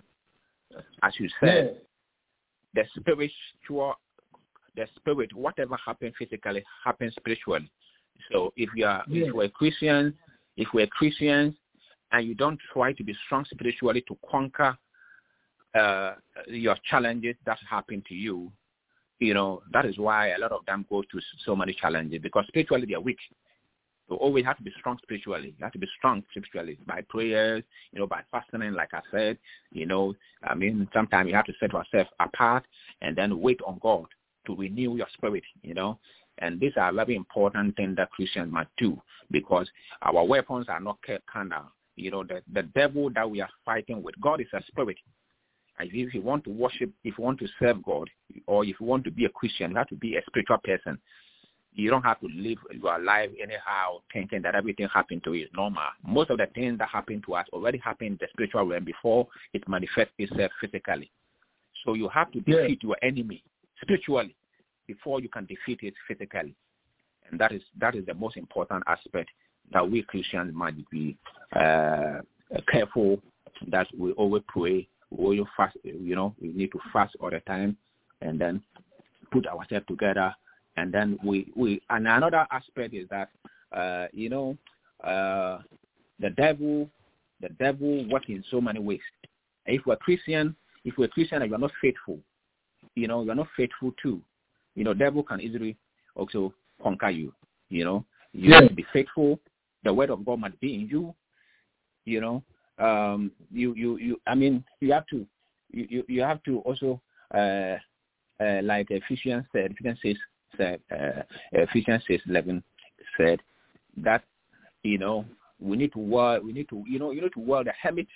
As you said, yes. the spiritual, the spirit, whatever happens physically happens spiritually. So if you are, yes. if you are a Christian, if we're Christians, and you don't try to be strong spiritually to conquer uh, your challenges that happen to you, you know, that is why a lot of them go through so many challenges, because spiritually they are weak. So always have to be strong spiritually. You have to be strong spiritually by prayers, you know, by fasting, like I said. You know, I mean, sometimes you have to set yourself apart and then wait on God to renew your spirit, you know. And these are very important things that Christians must do, because our weapons are not carnal. You know, the, the devil that we are fighting with, God is a spirit. And if you want to worship, if you want to serve God, or if you want to be a Christian, you have to be a spiritual person. You don't have to live your life anyhow thinking that everything happened to you is normal. Most of the things that happen to us already happened in the spiritual realm before it manifests itself physically. So you have to defeat yeah. your enemy spiritually before you can defeat it physically. And that is that is the most important aspect that we Christians might be uh, careful, that we always pray, we always fast, you know, we need to fast all the time and then put ourselves together. And then we, we and another aspect is that, uh, you know, uh, the devil, the devil works in so many ways. If we're Christian, if we're Christian and you're not faithful, you know, you're not faithful too, you know, devil can easily also conquer you, you know. You yeah. have to be faithful. The word of God must be in you, you know. Um, you, you, you, I mean, you have to, you, you, you have to also, uh, uh, like Ephesians said, Ephesians says, said, uh, Ephesians six eleven said that, you know, we need to work, we need to, you know, you need to work the habit,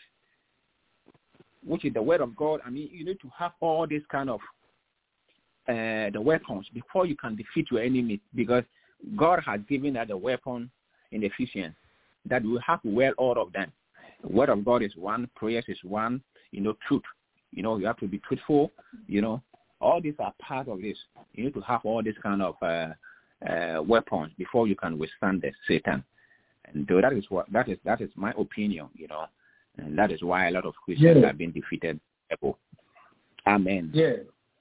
which is the word of God. I mean, you need to have all this kind of uh, the weapons before you can defeat your enemy, because God has given us a weapon in Ephesians that we have to wear all of them. The word of God is one, prayers is one, you know, truth. You know, you have to be truthful, you know. All these are part of this. You need to have all these kind of uh, uh, weapons before you can withstand the Satan. And so that is what that is. That is my opinion, you know, and that is why a lot of Christians yes. have been defeated. Amen. Yes.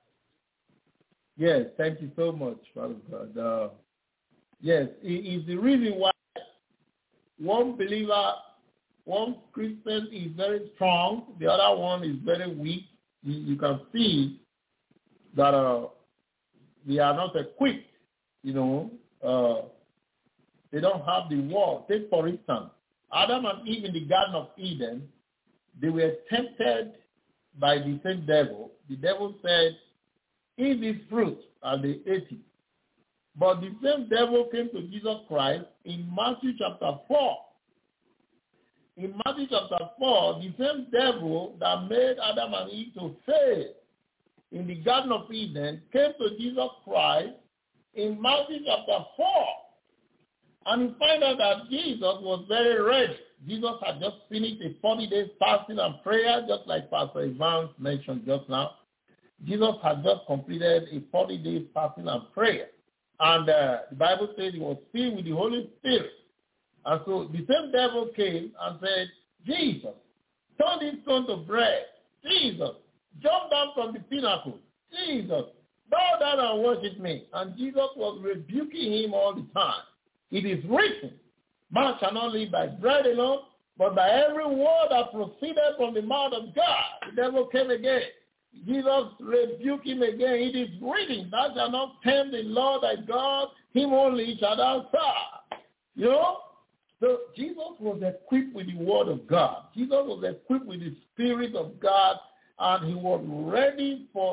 Yes. Thank you so much, Father God. Uh, yes, it is the reason why one believer, one Christian is very strong, the other one is very weak. You, you can see that uh, they are not equipped, you know. Uh, they don't have the word. Take, for instance, Adam and Eve in the Garden of Eden, they were tempted by the same devil. The devil said, eat this fruit, and they ate it. But the same devil came to Jesus Christ in Matthew chapter four. In Matthew chapter four, the same devil that made Adam and Eve to fail in the Garden of Eden came to Jesus Christ in Matthew chapter four. And you find out that Jesus was very ready. Jesus had just finished a forty days fasting and prayer, just like Pastor Evans mentioned just now. Jesus had just completed a forty days fasting and prayer. And uh, the Bible says he was filled with the Holy Spirit. And so the same devil came and said, Jesus, turn this stone to bread. Jesus, jump down from the pinnacle. Jesus, bow down and worship me. And Jesus was rebuking him all the time. It is written, man shall not live by bread alone, but by every word that proceeded from the mouth of God. The devil came again. Jesus rebuked him again. It is written, thou shalt not tempt the Lord thy God, him only shall thou serve. You know? So Jesus was equipped with the word of God. Jesus was equipped with the Spirit of God, and he was ready for,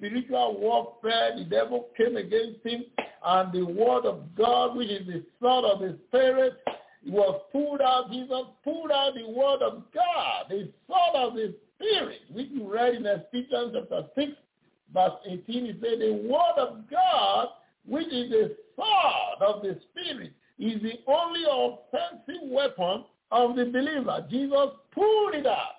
spiritual warfare, the devil came against him, and the word of God, which is the sword of the Spirit, was pulled out. Jesus pulled out the word of God, the sword of the Spirit, which we read in Ephesians chapter six, verse eighteen. It said, the word of God, which is the sword of the Spirit, is the only offensive weapon of the believer. Jesus pulled it out,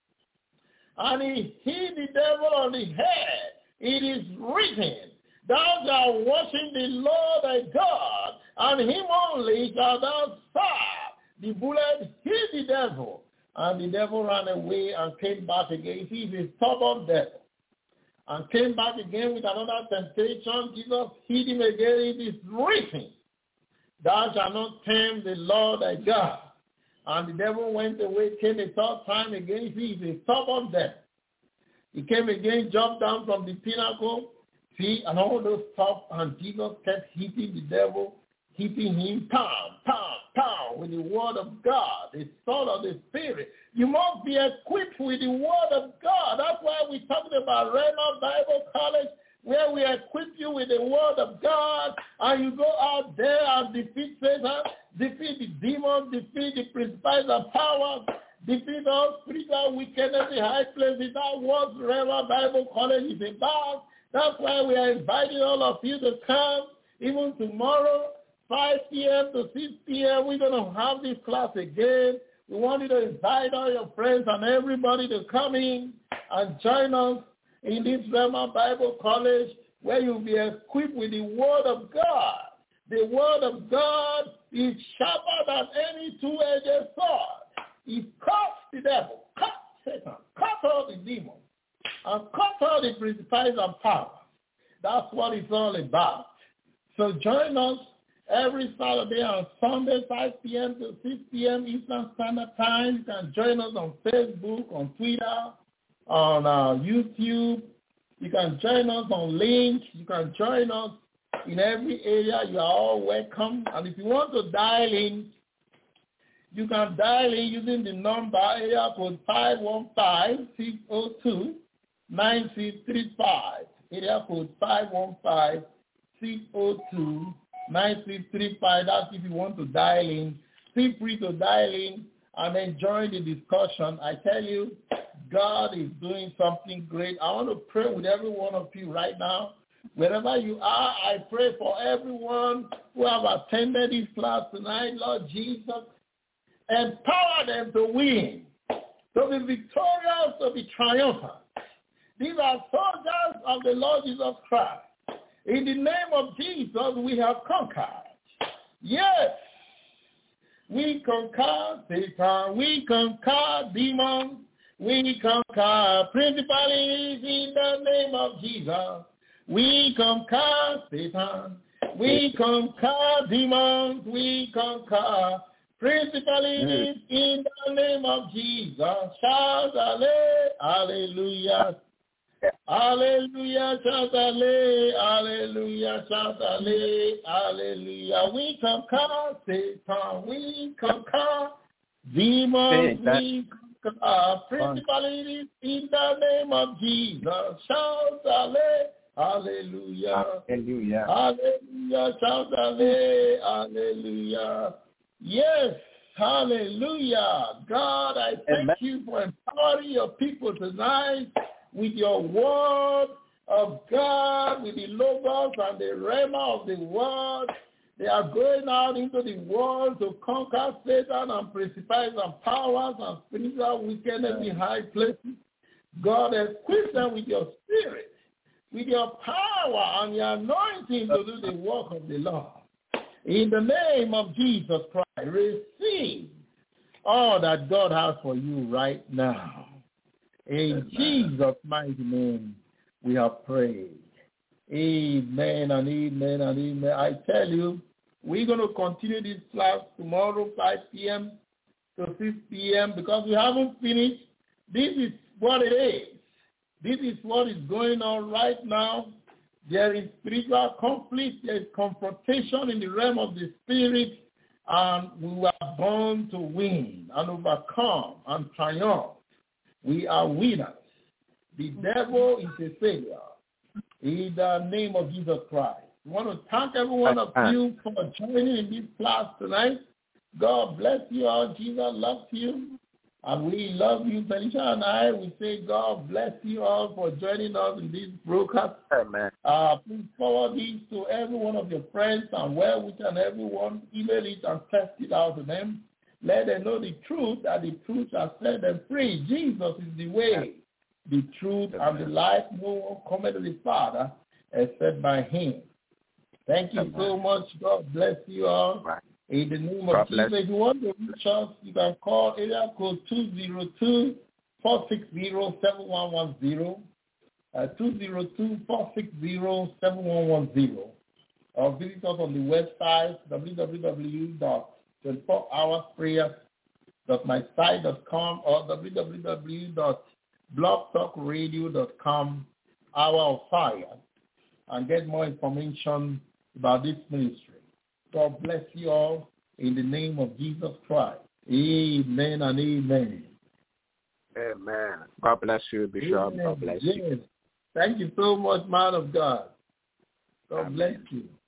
and he hit the devil on the head. It is written, thou shalt worship the Lord thy God, and him only shalt thou serve. The bullet hit the devil, and the devil ran away and came back again. He is a stubborn devil. And came back again with another temptation. Jesus hit him again. It is written, thou shalt not tempt the Lord thy God. And the devil went away, came a third time again. He is a stubborn devil. He came again, jumped down from the pinnacle, see, and all those stuff, and Jesus kept hitting the devil, hitting him, pound, pound, pound, with the word of God, the sword of the Spirit. You must be equipped with the word of God. That's why we're talking about Rhema Bible College, where we equip you with the word of God, and you go out there and defeat Satan, defeat the demons, defeat the principalities and powers, defeat all spiritual wickedness in high places. That what Rhema Bible College is about. That's why we are inviting all of you to come, even tomorrow, five p.m. to six p.m. We're going to have this class again. We want you to invite all your friends and everybody to come in and join us in this Rhema Bible College, where you'll be equipped with the Word of God. The Word of God is sharper than any two-edged sword. It cuts the devil, cuts Satan, cuts all the demons, and cuts all the principalities and powers. That's what it's all about. So join us every Saturday and Sunday, five p.m. to six p.m. Eastern Standard Time. You can join us on Facebook, on Twitter, on uh, YouTube. You can join us on Link. You can join us in every area. You are all welcome. And if you want to dial in, you can dial in using the number area code five one five, six zero two, nine six three five. Area code five one five, six zero two, nine six three five. That's if you want to dial in. Feel free to dial in and then join the discussion. I tell you, God is doing something great. I want to pray with every one of you right now. Wherever you are, I pray for everyone who have attended this class tonight. Lord Jesus, empower them to win, to be victorious, to be triumphant. These are soldiers of the Lord Jesus Christ. In the name of Jesus, we have conquered. Yes, we conquer Satan. We conquer demons. We conquer principalities in the name of Jesus. We conquer Satan. We conquer demons. We conquer principalities in the name of Jesus. Shout hallelujah. Hallelujah, shout hallelujah, hallelujah, shout hallelujah, hallelujah. We conquer Satan, we conquer demons, we conquer principalities in the name of Jesus. Shout hallelujah, hallelujah, hallelujah, shout hallelujah, hallelujah. Yes, hallelujah. God, I thank Amen. You for empowering your people tonight with your word of God, with the logos and the rhema of the word. They are going out into the world to conquer Satan and principalities and powers and spiritual wickedness in high places. God equips them with your spirit, with your power and your anointing to do the work of the Lord. In the name of Jesus Christ, receive all that God has for you right now. In Jesus' mighty name, we have prayed. Amen and amen and amen. I tell you, we're going to continue this class tomorrow, five p.m. to six p.m. because we haven't finished. This is what it is. This is what is going on right now. There is spiritual conflict. There is confrontation in the realm of the spirit, and we were born to win and overcome and triumph. We are winners. The devil is a failure. In the name of Jesus Christ. I want to thank every one of you for joining in this class tonight. God bless you all. Jesus loves you. And we love you, Felicia and I. We say God bless you all for joining us in this broadcast. Amen. Uh, please forward this to every one of your friends and well with and everyone. Email it and test it out to them. Let them know the truth, that the truth shall set them free. Jesus is the way, the truth, and the life. No one cometh to the Father except by him. Thank you Amen. So much. God bless you all. Right. In the name of Jesus, if you want to reach us, you can call area code two zero two, four six zero, seven one one zero, uh, two zero two, four six zero, seven one one zero, or visit us on the website w w w dot twenty-four hours prayers dot my site dot com or w w w dot blog talk radio dot com, Hour of Fire, and get more information about this ministry. God bless you all in the name of Jesus Christ. Amen and amen. Amen. God bless you, Bishop. Amen. God bless yes. you. Thank you so much, man of God. God Amen. bless you.